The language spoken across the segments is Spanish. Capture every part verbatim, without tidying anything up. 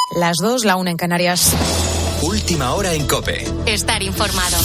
Las dos, la una en Canarias. Última hora en COPE. Estar informado.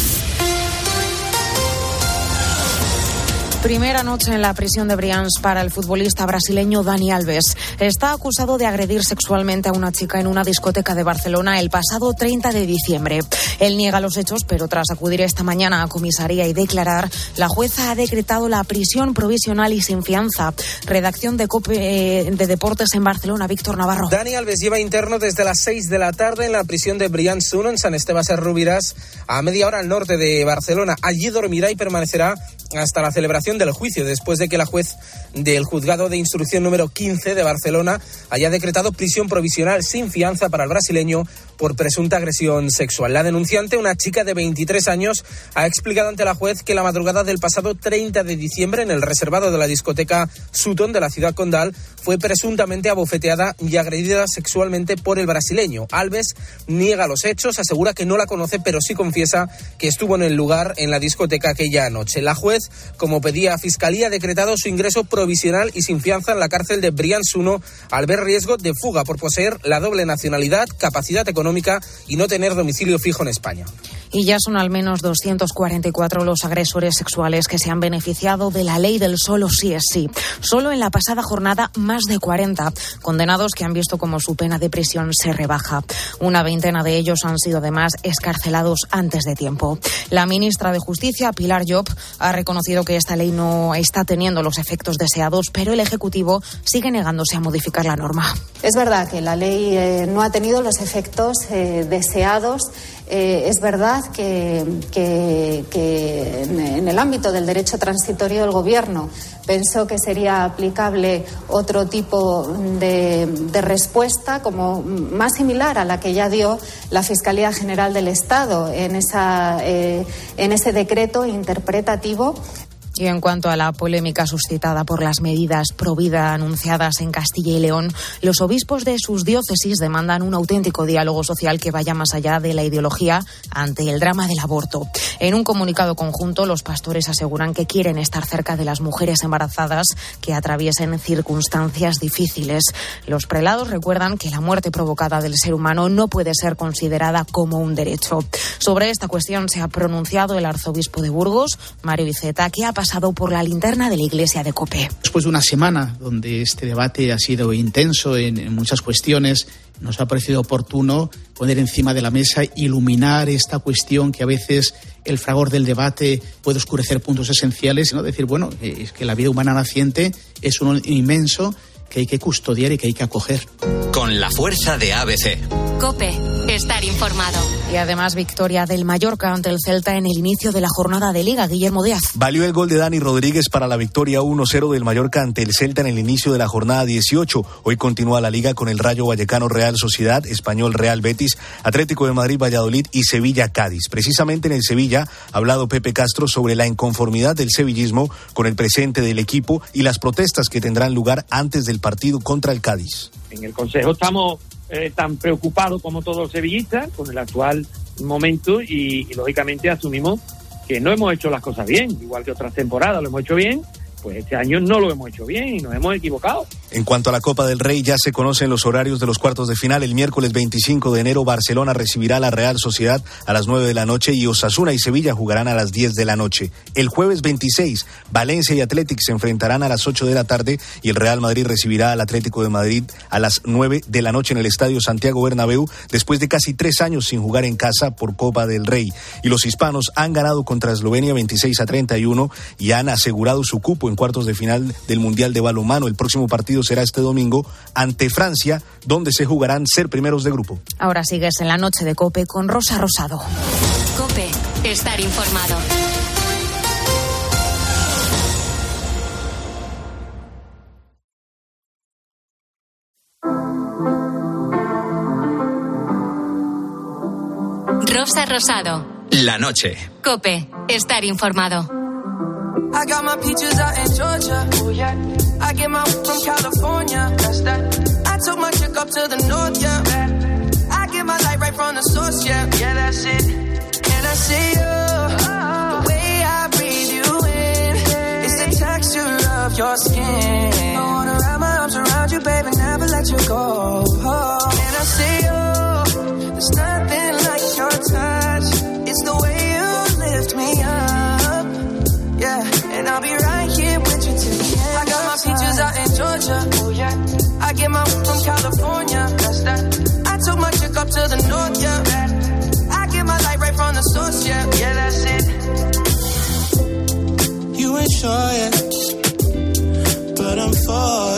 Primera noche en la prisión de Brians para el futbolista brasileño Dani Alves. Está acusado de agredir sexualmente a una chica en una discoteca de Barcelona el pasado treinta de diciembre. Él niega los hechos, pero tras acudir esta mañana a comisaría y declarar, la jueza ha decretado la prisión provisional y sin fianza. Redacción de COPE de Deportes en Barcelona, Víctor Navarro. Dani Alves lleva interno desde las seis de la tarde en la prisión de Brians uno en San Esteban Serrubiras, a media hora al norte de Barcelona. Allí dormirá y permanecerá hasta la celebración del juicio, después de que la juez del juzgado de instrucción número quince de Barcelona haya decretado prisión provisional sin fianza para el brasileño por presunta agresión sexual. La denunciante, una chica de veintitrés años, ha explicado ante la juez que la madrugada del pasado treinta de diciembre, en el reservado de la discoteca Sutton de la ciudad condal, fue presuntamente abofeteada y agredida sexualmente por el brasileño. Alves niega los hechos, asegura que no la conoce, pero sí confiesa que estuvo en el lugar, en la discoteca, aquella noche. La juez, como pedía a Fiscalía, ha decretado su ingreso provisional y sin fianza en la cárcel de Brians uno al ver riesgo de fuga por poseer la doble nacionalidad, capacidad económica y no tener domicilio fijo en España. Y ya son al menos doscientos cuarenta y cuatro los agresores sexuales que se han beneficiado de la ley del solo sí es sí. Solo en la pasada jornada, más de cuarenta condenados que han visto cómo su pena de prisión se rebaja. Una veintena de ellos han sido además excarcelados antes de tiempo. La ministra de Justicia, Pilar Llop, ha reconocido que esta ley no está teniendo los efectos deseados, pero el Ejecutivo sigue negándose a modificar la norma. Es verdad que la ley eh, no ha tenido los efectos eh, deseados. Eh, es verdad que, que, que en el ámbito del derecho transitorio el Gobierno pensó que sería aplicable otro tipo de, de respuesta, como más similar a la que ya dio la Fiscalía General del Estado en, esa, eh, en ese decreto interpretativo. Y en cuanto a la polémica suscitada por las medidas pro vida anunciadas en Castilla y León, los obispos de sus diócesis demandan un auténtico diálogo social que vaya más allá de la ideología ante el drama del aborto. En un comunicado conjunto, los pastores aseguran que quieren estar cerca de las mujeres embarazadas que atraviesen circunstancias difíciles. Los prelados recuerdan que la muerte provocada del ser humano no puede ser considerada como un derecho. Sobre esta cuestión se ha pronunciado el arzobispo de Burgos, Mario Iceta, que ha pasado por la linterna de la Iglesia de COPE. Después de una semana donde este debate ha sido intenso en, en muchas cuestiones, nos ha parecido oportuno poner encima de la mesa, iluminar esta cuestión que a veces el fragor del debate puede oscurecer puntos esenciales, ¿no? Decir, bueno, es que la vida humana naciente es un inmenso que hay que custodiar y que hay que acoger. Con la fuerza de A B C. COPE, estar informado. Y además victoria del Mallorca ante el Celta en el inicio de la jornada de Liga. Guillermo Díaz. Valió el gol de Dani Rodríguez para la victoria uno cero del Mallorca ante el Celta en el inicio de la jornada dieciocho. Hoy continúa la Liga con el Rayo Vallecano Real Sociedad, Español Real Betis, Atlético de Madrid Valladolid y Sevilla Cádiz. Precisamente en el Sevilla ha hablado Pepe Castro sobre la inconformidad del sevillismo con el presente del equipo y las protestas que tendrán lugar antes del partido contra el Cádiz. En el Consejo estamos eh, tan preocupados como todos los sevillistas con el actual momento y, y lógicamente asumimos que no hemos hecho las cosas bien, igual que otras temporadas lo hemos hecho bien. Pues este año no lo hemos hecho bien y nos hemos equivocado. En cuanto a la Copa del Rey, ya se conocen los horarios de los cuartos de final. El miércoles veinticinco de enero, Barcelona recibirá a la Real Sociedad a las nueve de la noche y Osasuna y Sevilla jugarán a las diez de la noche. El jueves veintiséis, Valencia y Athletic se enfrentarán a las ocho de la tarde y el Real Madrid recibirá al Atlético de Madrid a las nueve de la noche en el Estadio Santiago Bernabéu, después de casi tres años sin jugar en casa por Copa del Rey. Y los hispanos han ganado contra Eslovenia veintiséis a treinta y uno y han asegurado su cupo en cuartos de final del Mundial de Balonmano. El próximo partido será este domingo ante Francia, donde se jugarán ser primeros de grupo. Ahora sigues en la noche de COPE con Rosa Rosado. COPE, estar informado. Rosa Rosado. La noche. COPE, estar informado. I got my peaches out in Georgia. Oh yeah. I get my weed from California. That's that. I took my chick up to the north, yeah. I get my light right from the source, yeah. Yeah, that's it. And I see you. The way I breathe you in. It's the texture of your skin. I wanna wrap my arms around you, baby, never let you go. Oh. And I see you. sure yet, but I'm for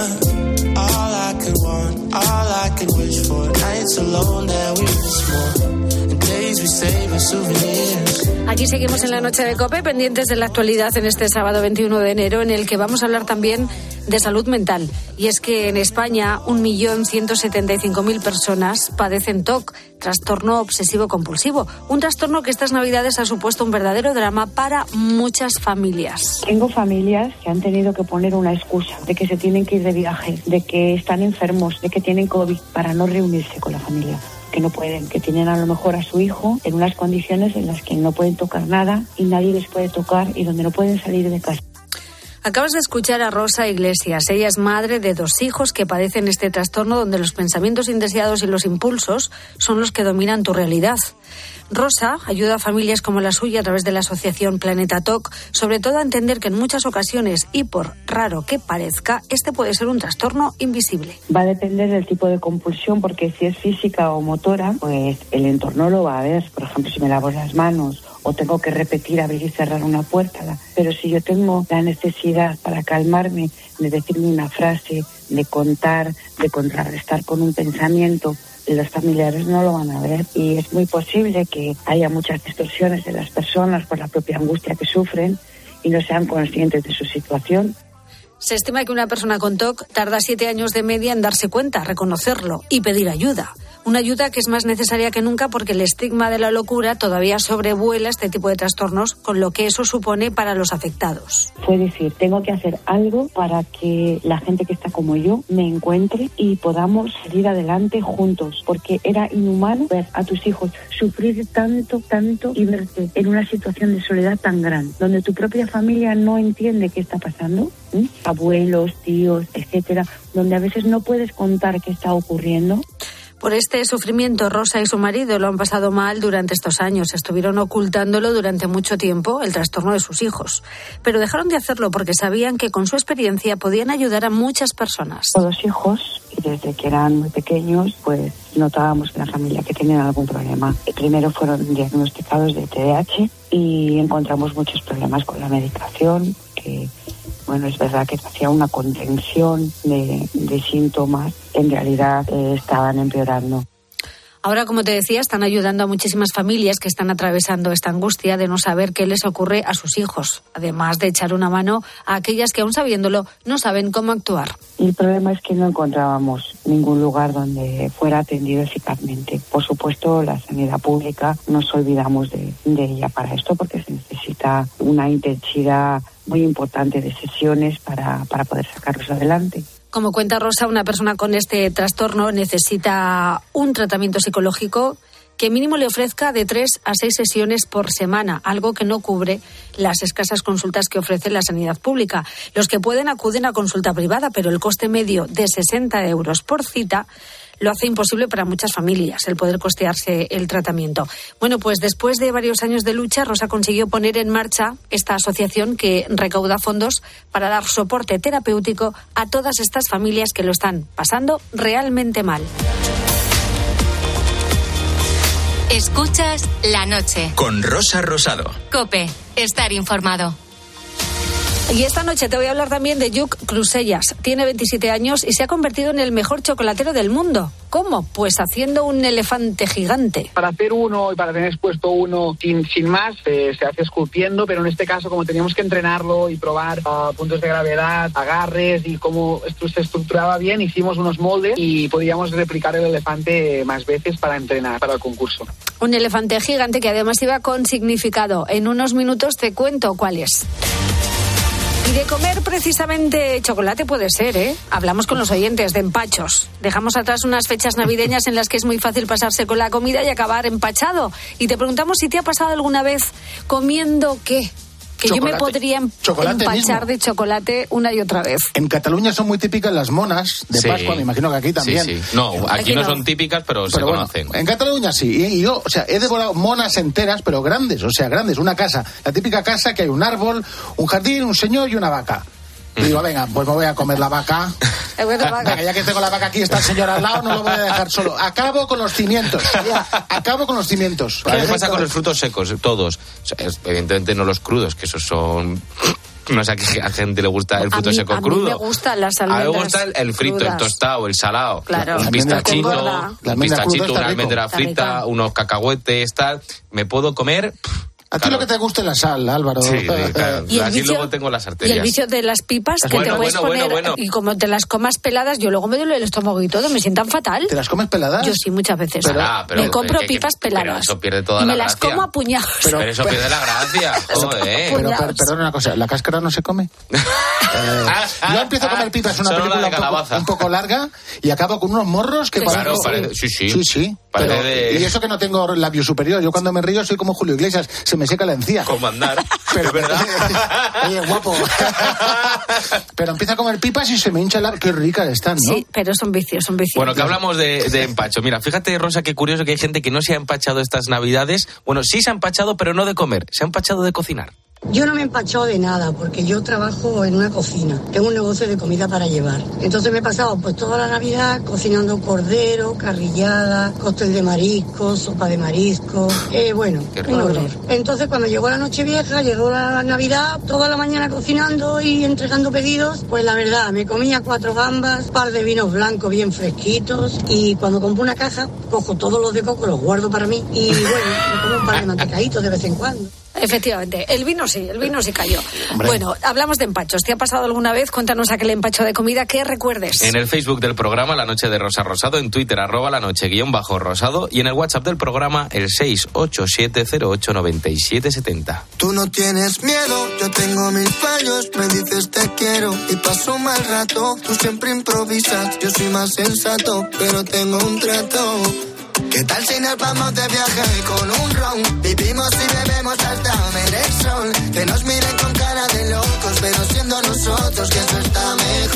ya. All I could want, all I could wish for. Nights alone that we miss more, and days we save as souvenirs. Aquí seguimos en la noche de COPE, pendientes de la actualidad en este sábado veintiuno de enero, en el que vamos a hablar también de salud mental. Y es que en España un millón ciento setenta y cinco mil personas padecen T O C, trastorno obsesivo compulsivo, un trastorno que estas navidades ha supuesto un verdadero drama para muchas familias. Tengo familias que han tenido que poner una excusa de que se tienen que ir de viaje, de que están enfermos, de que tienen COVID, para no reunirse con la familia. Que no pueden, que tienen a lo mejor a su hijo en unas condiciones en las que no pueden tocar nada y nadie les puede tocar y donde no pueden salir de casa. Acabas de escuchar a Rosa Iglesias. Ella es madre de dos hijos que padecen este trastorno donde los pensamientos indeseados y los impulsos son los que dominan tu realidad. Rosa ayuda a familias como la suya a través de la asociación Planeta T O C, sobre todo a entender que en muchas ocasiones, y por raro que parezca, este puede ser un trastorno invisible. Va a depender del tipo de compulsión, porque si es física o motora, pues el entorno lo va a ver. Por ejemplo, si me lavo las manos o tengo que repetir abrir y cerrar una puerta. Pero si yo tengo la necesidad para calmarme de decirme una frase, de contar, de contrarrestar con un pensamiento, los familiares no lo van a ver y es muy posible que haya muchas distorsiones de las personas por la propia angustia que sufren y no sean conscientes de su situación. Se estima que una persona con T O C tarda siete años de media en darse cuenta, reconocerlo y pedir ayuda. Una ayuda que es más necesaria que nunca porque el estigma de la locura todavía sobrevuela este tipo de trastornos, con lo que eso supone para los afectados. Fue decir, tengo que hacer algo para que la gente que está como yo me encuentre y podamos salir adelante juntos, porque era inhumano ver a tus hijos sufrir tanto, tanto y verte en una situación de soledad tan grande, donde tu propia familia no entiende qué está pasando. ¿Mm? Abuelos, tíos, etcétera, donde a veces no puedes contar qué está ocurriendo. Por este sufrimiento, Rosa y su marido lo han pasado mal durante estos años. Estuvieron ocultándolo durante mucho tiempo, el trastorno de sus hijos. Pero dejaron de hacerlo porque sabían que con su experiencia podían ayudar a muchas personas. Todos hijos, y desde que eran muy pequeños, pues notábamos en la familia que tenían algún problema. Primero fueron diagnosticados de T D A H y encontramos muchos problemas con la medicación, que... Bueno, es verdad que hacía una contención de, de síntomas, en realidad eh, estaban empeorando. Ahora, como te decía, están ayudando a muchísimas familias que están atravesando esta angustia de no saber qué les ocurre a sus hijos, además de echar una mano a aquellas que, aún sabiéndolo, no saben cómo actuar. El problema es que no encontrábamos ningún lugar donde fuera atendido eficazmente. Por supuesto, la sanidad pública, no nos olvidamos de, de ella para esto, porque se necesita una intensidad muy importante de sesiones para, para poder sacarlos adelante. Como cuenta Rosa, una persona con este trastorno necesita un tratamiento psicológico que mínimo le ofrezca de tres a seis sesiones por semana, algo que no cubre las escasas consultas que ofrece la sanidad pública. Los que pueden acuden a consulta privada, pero el coste medio de sesenta euros por cita lo hace imposible para muchas familias el poder costearse el tratamiento. Bueno, pues después de varios años de lucha, Rosa consiguió poner en marcha esta asociación que recauda fondos para dar soporte terapéutico a todas estas familias que lo están pasando realmente mal. Escuchas La Noche. Con Rosa Rosado. COPE. Estar informado. Y esta noche te voy a hablar también de Lluc Crusellas. Tiene veintisiete años y se ha convertido en el mejor chocolatero del mundo. ¿Cómo? Pues haciendo un elefante gigante. Para hacer uno y para tener expuesto uno sin, sin más, eh, se hace esculpiendo, pero en este caso, como teníamos que entrenarlo y probar uh, puntos de gravedad, agarres y cómo esto se estructuraba bien, hicimos unos moldes y podíamos replicar el elefante más veces para entrenar para el concurso. Un elefante gigante que además iba con significado. En unos minutos te cuento cuál es. Y de comer precisamente chocolate puede ser, ¿eh? Hablamos con los oyentes de empachos. Dejamos atrás unas fechas navideñas en las que es muy fácil pasarse con la comida y acabar empachado. Y te preguntamos si te ha pasado alguna vez comiendo qué. Que chocolate. Yo me podría chocolate empachar mismo. De chocolate una y otra vez. En Cataluña son muy típicas las monas de sí. Pascua, me imagino que aquí también. Sí, sí. No, aquí, aquí no, no son típicas, pero, pero se bueno, conocen. En Cataluña sí. Y yo, o sea, he devorado monas enteras, pero grandes, o sea, grandes. Una casa, la típica casa que hay un árbol, un jardín, un señor y una vaca. Y digo, venga, pues me voy a comer la vaca. Venga, ya que tengo la vaca aquí, está el señor al lado, no lo voy a dejar solo. Acabo con los cimientos. Ya, acabo con los cimientos. ¿Qué pasa con los frutos secos? Todos. O sea, evidentemente no los crudos, que esos son... No sé a qué a gente le gusta el fruto a mí, seco a crudo. A mí me gustan las almendras. A mí me gusta el, el frito, crudas. el tostado, el salado. Claro. Un pistachito, un pistachito, una almendra frita, unos cacahuetes, tal. Me puedo comer... A ti claro. Lo que te gusta es la sal, Álvaro. Sí, sí, claro. Y Así vicio, luego tengo las arterias. Y el vicio de las pipas que bueno, te puedes bueno, poner, bueno, bueno. y como te las comas peladas, yo luego me duele el estómago y todo, me sientan fatal. ¿Te las comes peladas? Yo sí, muchas veces. Pero, ah, pero, me compro que, pipas peladas. Pero eso pierde toda y la me las gracia. como a puñados. Pero, pero eso pero, pierde la gracia, joder. Pero, pero perdona una cosa, ¿la cáscara no se come? eh, yo empiezo a comer pipas, una película un poco, un poco larga, y acabo con unos morros que claro, parece... parece, sí, sí. Sí, sí. Pero, de... Y eso que no tengo labio superior. Yo cuando me río soy como Julio Iglesias, se me seca la encía. Como andar. Pero, ¿verdad? Oye, guapo. Pero empieza a comer pipas y se me hincha la... Qué ricas están, ¿no? Sí, pero son vicios, son vicios. Bueno, que hablamos de, de empacho. Mira, fíjate, Rosa, qué curioso que hay gente que no se ha empachado estas Navidades. Bueno, sí se ha empachado, pero no de comer. Se ha empachado de cocinar. Yo no me he empachado de nada, porque yo trabajo en una cocina, tengo un negocio de comida para llevar. Entonces me he pasado pues toda la Navidad cocinando cordero, carrillada, cóctel de mariscos, sopa de mariscos, eh, bueno, un horror. Entonces cuando llegó la Nochevieja, llegó la Navidad, toda la mañana cocinando y entregando pedidos, pues la verdad, me comía cuatro gambas, par de vinos blancos bien fresquitos, y cuando compro una caja, cojo todos los de coco, los guardo para mí, y bueno, me como un par de mantecaditos de vez en cuando. Efectivamente, el vino sí, el vino sí cayó. Hombre. Bueno, hablamos de empachos. ¿Te ha pasado alguna vez? Cuéntanos aquel empacho de comida que recuerdes. En el Facebook del programa La Noche de Rosa Rosado, en Twitter arroba la noche guión bajo rosado y en el WhatsApp del programa el seis ocho siete cero ocho nueve siete siete cero. Tú no tienes miedo, yo tengo mil fallos, me dices te quiero y paso un mal rato. Tú siempre improvisas, yo soy más sensato, pero tengo un trato. ¿Qué tal si nos vamos de viaje con un ron? Vivimos y bebemos hasta ver el sol. Que nos miren con cara de locos, pero siendo nosotros que eso está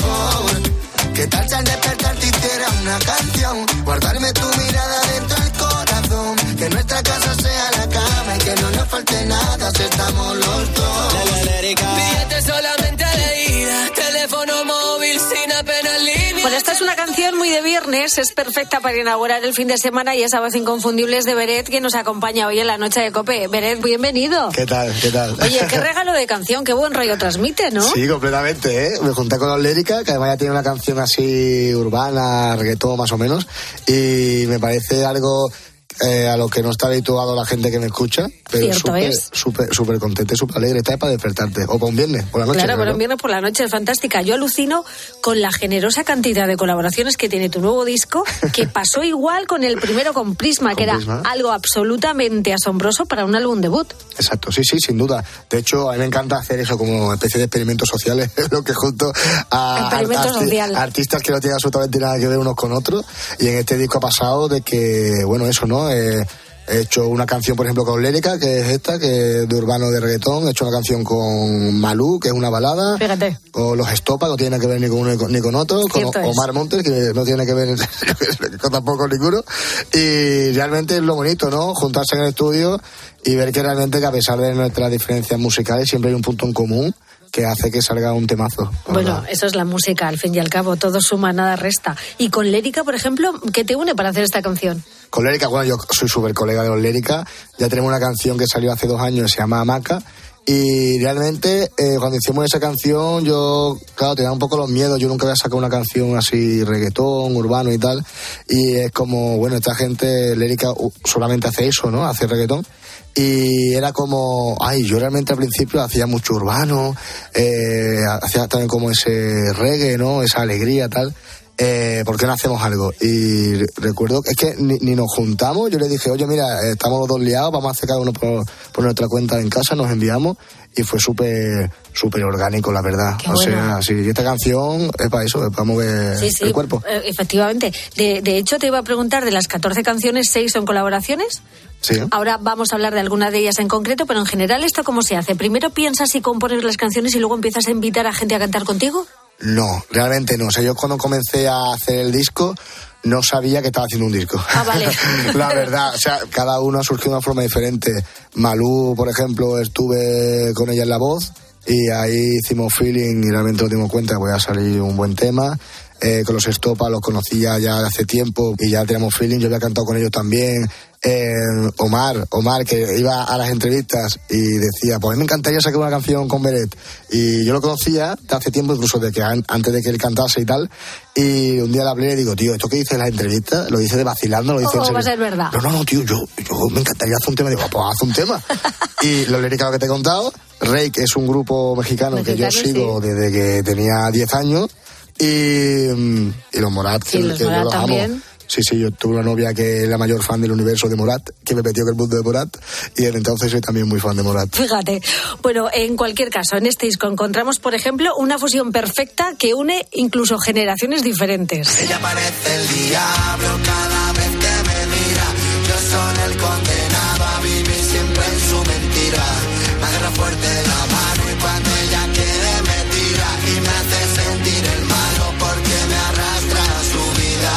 mejor. ¿Qué tal si al despertar te hiciera una canción? Guardarme tu mirada dentro del corazón. Que nuestra casa sea la cama y que no nos falte nada si estamos los dos. Billete solamente de ida, teléfono móvil sin apenas línea. Bueno, esta es una canción muy de viernes, es perfecta para inaugurar el fin de semana y esa voz inconfundible es de Beret, que nos acompaña hoy en la noche de COPE. Beret, bienvenido. ¿Qué tal? ¿Qué tal? Oye, qué regalo de canción, qué buen rollo transmite, ¿no? Sí, completamente, ¿eh? Me junté con los Lérica, que además ya tiene una canción así urbana, reggaetón más o menos, y me parece algo... Eh, a lo que no está habituado la gente que me escucha, pero súper súper súper contenta y súper alegre. Está para despertarte, o para un viernes por la noche. Claro, para un viernes por la noche es fantástica. Yo alucino con la generosa cantidad de colaboraciones que tiene tu nuevo disco, que pasó igual con el primero con Prisma, con que era Prisma. Algo absolutamente asombroso para un álbum debut. Exacto, sí, sí, sin duda. De hecho, a mí me encanta hacer eso como especie de experimentos sociales, lo que junto a Experimento arti- social. artistas que no tienen absolutamente nada que ver unos con otros. Y en este disco ha pasado de que, bueno, eso, ¿no? Eh, he hecho una canción, por ejemplo, con Lérica, que es esta, que es de urbano de reggaetón. He hecho una canción con Malú, que es una balada. Fíjate. O Los Estopa, que no tiene que ver ni con uno ni con otro. Cierto con Omar es. Montes, que no tiene que ver con tampoco ninguno. Y realmente es lo bonito, ¿no? Juntarse en el estudio y ver que realmente, que a pesar de nuestras diferencias musicales, siempre hay un punto en común que hace que salga un temazo. Bueno, verdad. Eso es la música, al fin y al cabo, todo suma, nada resta. Y con Lérica, por ejemplo, ¿qué te une para hacer esta canción? Con Lérica, bueno, yo soy súper colega de los Lérica, ya tenemos una canción que salió hace dos años, se llama Hamaca, y realmente eh, cuando hicimos esa canción yo, claro, tenía un poco los miedos, yo nunca había sacado una canción así reggaetón, urbano y tal, y es como, bueno, esta gente Lérica solamente hace eso, ¿no? Hace reggaetón. Y era como, ay, yo realmente al principio hacía mucho urbano, eh, hacía también como ese reggae, ¿no? Esa alegría, tal. Eh, ¿Por qué no hacemos algo? Y recuerdo, es que ni, ni nos juntamos, yo le dije, oye, mira, estamos los dos liados, vamos a hacer cada uno por, por nuestra cuenta en casa, nos enviamos, y fue súper súper orgánico, la verdad. Qué o bueno. sea, sí, esta canción es para eso, es para mover sí, sí, el cuerpo. Eh, efectivamente. De, de hecho, te iba a preguntar, de las catorce canciones, ¿seis son colaboraciones? Sí. Ahora vamos a hablar de alguna de ellas en concreto, pero en general, ¿esto cómo se hace? ¿Primero piensas y compones las canciones y luego empiezas a invitar a gente a cantar contigo? No, realmente no. O sea, yo cuando comencé a hacer el disco no sabía que estaba haciendo un disco. Ah, vale. La verdad, o sea, cada uno ha surgido de una forma diferente. Malú, por ejemplo, estuve con ella en la voz y ahí hicimos feeling y realmente nos dimos cuenta que podía salir un buen tema. eh, con los Estopa los conocía ya de hace tiempo y ya teníamos feeling, yo había cantado con ellos también. Eh, Omar, Omar que iba a las entrevistas y decía, pues a mí me encantaría sacar una canción con Beret, y yo lo conocía de hace tiempo, incluso de que an- antes de que él cantase y tal, y un día le hablé y le digo, tío, esto que dices en las entrevistas, lo dice de vacilando, lo dice en ¿Cómo serio. va a ser verdad? No, no, no, tío, yo, yo me encantaría hacer un tema. Digo, pues haz un tema. Y los Lérica, lo que te he contado, Rake es un grupo mexicano, mexicano que yo sigo sí. desde que tenía diez años, y, y los Morat, sí, que, los que Morat yo los también. amo. Sí, sí, yo tuve una novia que es la mayor fan del universo de Morat, que me metió en el mundo de Morat, y desde entonces soy también muy fan de Morat. Fíjate. Bueno, en cualquier caso, en este disco encontramos, por ejemplo, una fusión perfecta que une incluso generaciones diferentes. Ella parece el diablo cada vez que me mira. Yo soy el condenado a vivir siempre en su mentira. Me agarra fuerte la mano y cuando ella quiere me tira y me hace sentir el malo porque me arrastra a su vida.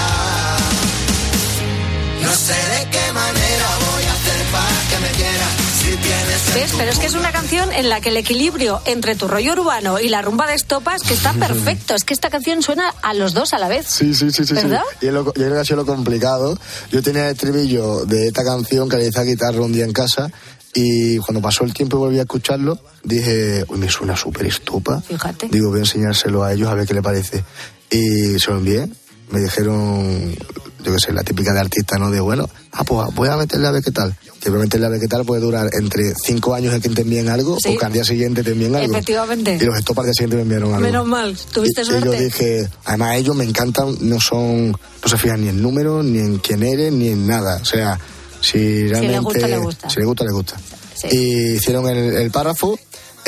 No sé de qué manera voy a hacer para que me quiera. Si tienes ¿Ves? Pero es que es una canción en la que el equilibrio entre tu rollo urbano y la rumba de Estopa es que está perfecto. Es que esta canción suena a los dos a la vez. Sí, sí, sí, sí. ¿Verdad? Sí. Y es lo, yo creo que ha sido lo complicado. Yo tenía el estribillo de esta canción que le hice a guitarra un día en casa, y cuando pasó el tiempo y volví a escucharlo, dije, uy, me suena súper Estopa. Fíjate. Digo, voy a enseñárselo a ellos a ver qué le parece. Y se lo envié. Me dijeron, yo qué sé, la típica de artista, ¿no? De, bueno, ah, pues voy a meterle a ver qué tal. Que voy a meterle a ver qué tal puede durar entre cinco años en que te envíen algo, sí, o que al día siguiente te envíen algo. Efectivamente. Y los Estopa al día siguiente me enviaron algo. Menos mal, tuviste y, suerte. Y yo dije, además ellos me encantan, no son, no se fijan ni en números, ni en quién eres, ni en nada. O sea, si realmente... Si le gusta, le gusta. Si le gusta, le gusta. Sí. Y hicieron el, el párrafo,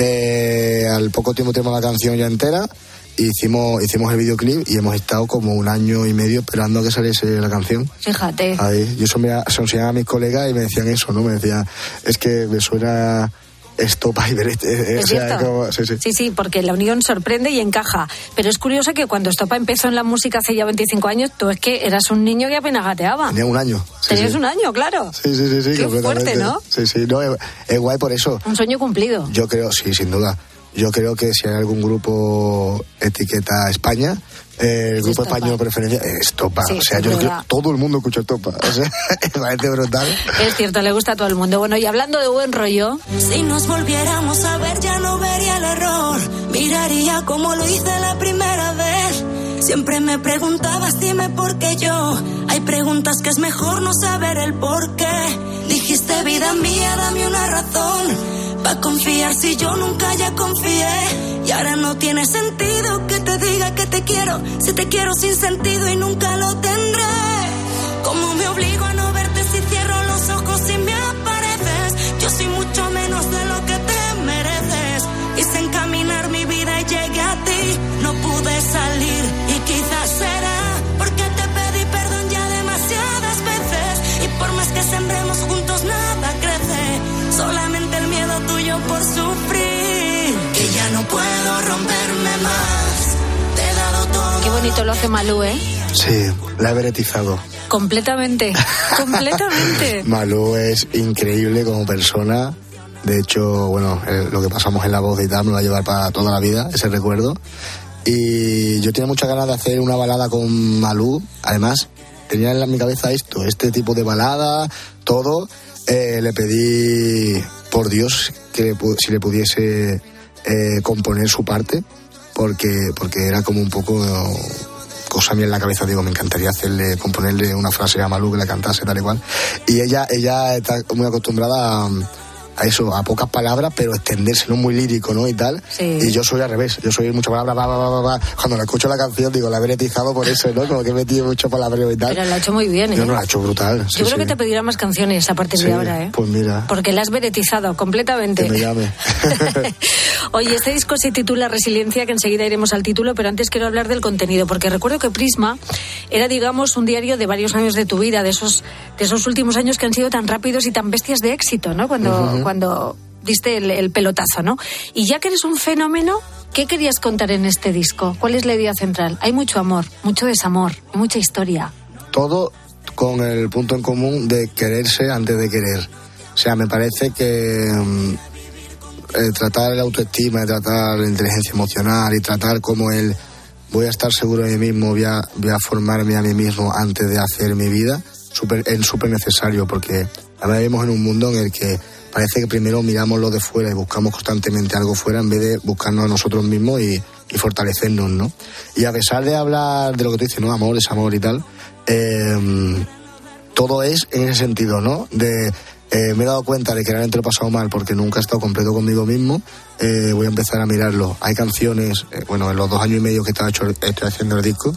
eh, al poco tiempo tenemos la canción ya entera. Hicimos, hicimos el videoclip y hemos estado como un año y medio esperando a que saliese la canción. Fíjate. Ahí. Yo eso me, se lo enseñaba a mis colegas y me decían eso, ¿no? Me decían, es que me suena Estopa y Beret. ¿Es o sea, como, sí, sí. sí, sí, porque la unión sorprende y encaja. Pero es curioso que cuando Estopa empezó en la música hace ya veinticinco años, tú es que eras un niño que apenas gateaba. Tenía un año. Sí, Tenías sí. un año, claro. Sí, sí, sí. sí Qué fuerte, ¿no? Sí, sí. No, es, es guay por eso. Un sueño cumplido. Yo creo, sí, sin duda. Yo creo que si hay algún grupo etiqueta España, eh, el grupo Estopa. español de preferencia es Estopa. Sí, o sea, yo creo que todo el mundo escucha Estopa. O sea, me parece brutal. Es cierto, le gusta a todo el mundo. Bueno, y hablando de buen rollo... Si nos volviéramos a ver ya no vería el error. Miraría como lo hice la primera vez. Siempre me preguntabas, dime por qué yo. Hay preguntas que es mejor no saber el por qué. Dijiste, vida mía, dame una razón pa' confiar si yo nunca ya confié. Y ahora no tiene sentido que te diga que te quiero, si te quiero sin sentido y nunca lo tendré. ¿Cómo me obligo a no verte si cierro los ojos y me apareces? Yo soy mucho menos de lo que te mereces. Quise encaminar mi vida y llegué a ti. No pude salir y quizás será porque te pedí perdón ya demasiadas veces. Y por más que sembremos juntos nada crece. Solamente el miedo tuyo por sufrir. Que ya no puedo romperme más. Te he dado todo. Qué bonito lo hace Malú, ¿eh? Sí, la he beretizado. Completamente, completamente. Malú es increíble como persona. De hecho, bueno, eh, lo que pasamos en la voz y tal me va a llevar para toda la vida, ese recuerdo. Y yo tenía muchas ganas de hacer una balada con Malú. Además, tenía en mi cabeza esto, este tipo de balada, todo. Eh, le pedí, por Dios, que si le pudiese eh, componer su parte, porque, porque era como un poco... cosa mía en la cabeza, digo, me encantaría hacerle, componerle una frase a Malú que la cantase tal y cual. Y ella, ella está muy acostumbrada a, a eso, a pocas palabras, pero extenderse, ¿no? Muy lírico, ¿no? Y tal. Sí. Y yo soy al revés, yo soy mucha palabra, va, va, va, va. Cuando la escucho la canción, digo, la he beretizado por eso, ¿no? Como que he metido mucho palabreo y tal. Pero la ha hecho muy bien, ¿eh? Yo no la he hecho brutal. Yo sí, creo sí. que te pedirá más canciones a partir Sí, de ahora, ¿eh? Pues mira. Porque la has beretizado completamente. Que me llame. Oye, este disco se titula Resiliencia, que enseguida iremos al título, pero antes quiero hablar del contenido, porque recuerdo que Prisma era, digamos, un diario de varios años de tu vida, de esos, de esos últimos años que han sido tan rápidos y tan bestias de éxito, ¿no? Cuando, uh-huh. cuando diste el, el pelotazo, ¿no? Y ya que eres un fenómeno, ¿qué querías contar en este disco? ¿Cuál es la idea central? Hay mucho amor, mucho desamor, hay mucha historia. Todo con el punto en común de quererse antes de querer. O sea, me parece que um, eh, tratar la autoestima, tratar la inteligencia emocional y tratar como el voy a estar seguro de mí mismo, voy a, voy a formarme a mí mismo antes de hacer mi vida, super, es súper necesario, porque ahora vivimos en un mundo en el que parece que primero miramos lo de fuera y buscamos constantemente algo fuera en vez de buscarnos a nosotros mismos y, y fortalecernos, ¿no? Y a pesar de hablar de lo que tú dices, ¿no? Amor, desamor y tal, eh, todo es en ese sentido, ¿no? De eh, me he dado cuenta de que realmente lo he pasado mal porque nunca he estado completo conmigo mismo, eh, voy a empezar a mirarlo. Hay canciones, eh, bueno, en los dos años y medio que estaba hecho, estoy haciendo el disco,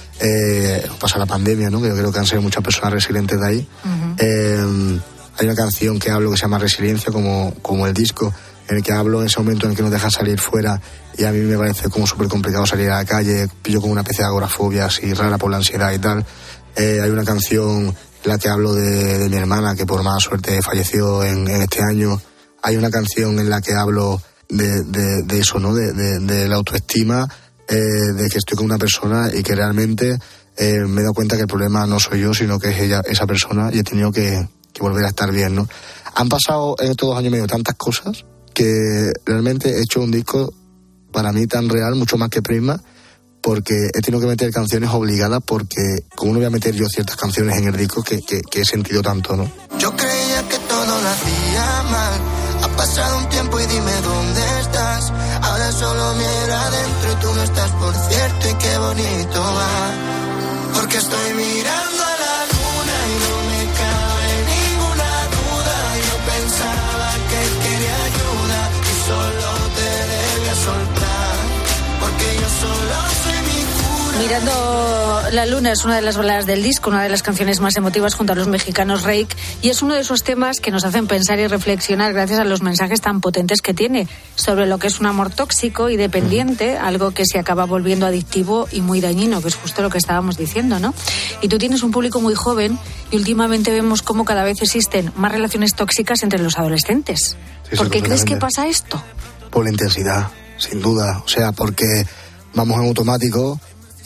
eh, pasa la pandemia, ¿no? Que yo creo que han sido muchas personas resilientes de ahí. Uh-huh. eh, hay una canción que hablo que se llama Resiliencia, como, como el disco, en el que hablo en ese momento en el que nos deja salir fuera, y a mí me parece como súper complicado salir a la calle, pillo como una especie de agorafobia así rara por la ansiedad y tal. Eh, hay una canción en la que hablo de, de mi hermana, que por mala suerte falleció en, en este año. Hay una canción en la que hablo de, de, de eso, ¿no? De, de, de la autoestima, eh, de que estoy con una persona y que realmente eh, me he dado cuenta que el problema no soy yo, sino que es ella, esa persona, y he tenido que, que volver a estar bien, ¿no? Han pasado en estos dos años y medio tantas cosas que realmente he hecho un disco para mí tan real, mucho más que Prisma, porque he tenido que meter canciones obligadas, porque como no voy a meter yo ciertas canciones en el disco que, que, que he sentido tanto, ¿no? Yo creía que todo lo hacía mal, ha pasado un tiempo y dime dónde estás, ahora solo miro adentro y tú no estás, por cierto, y qué bonito va, porque estoy mirando a la luna y no me cabe ninguna duda, yo pensaba que quería ayuda y solo te debía soltar, porque yo solo soy mi cura. Mirando la luna es una de las baladas del disco, una de las canciones más emotivas junto a los mexicanos Reik, y es uno de esos temas que nos hacen pensar y reflexionar gracias a los mensajes tan potentes que tiene sobre lo que es un amor tóxico y dependiente, algo que se acaba volviendo adictivo y muy dañino, que es justo lo que estábamos diciendo, ¿no? Y tú tienes un público muy joven y últimamente vemos cómo cada vez existen más relaciones tóxicas entre los adolescentes. Sí, ¿por qué crees que pasa esto? Por la intensidad, sin duda. O sea, porque vamos en automático.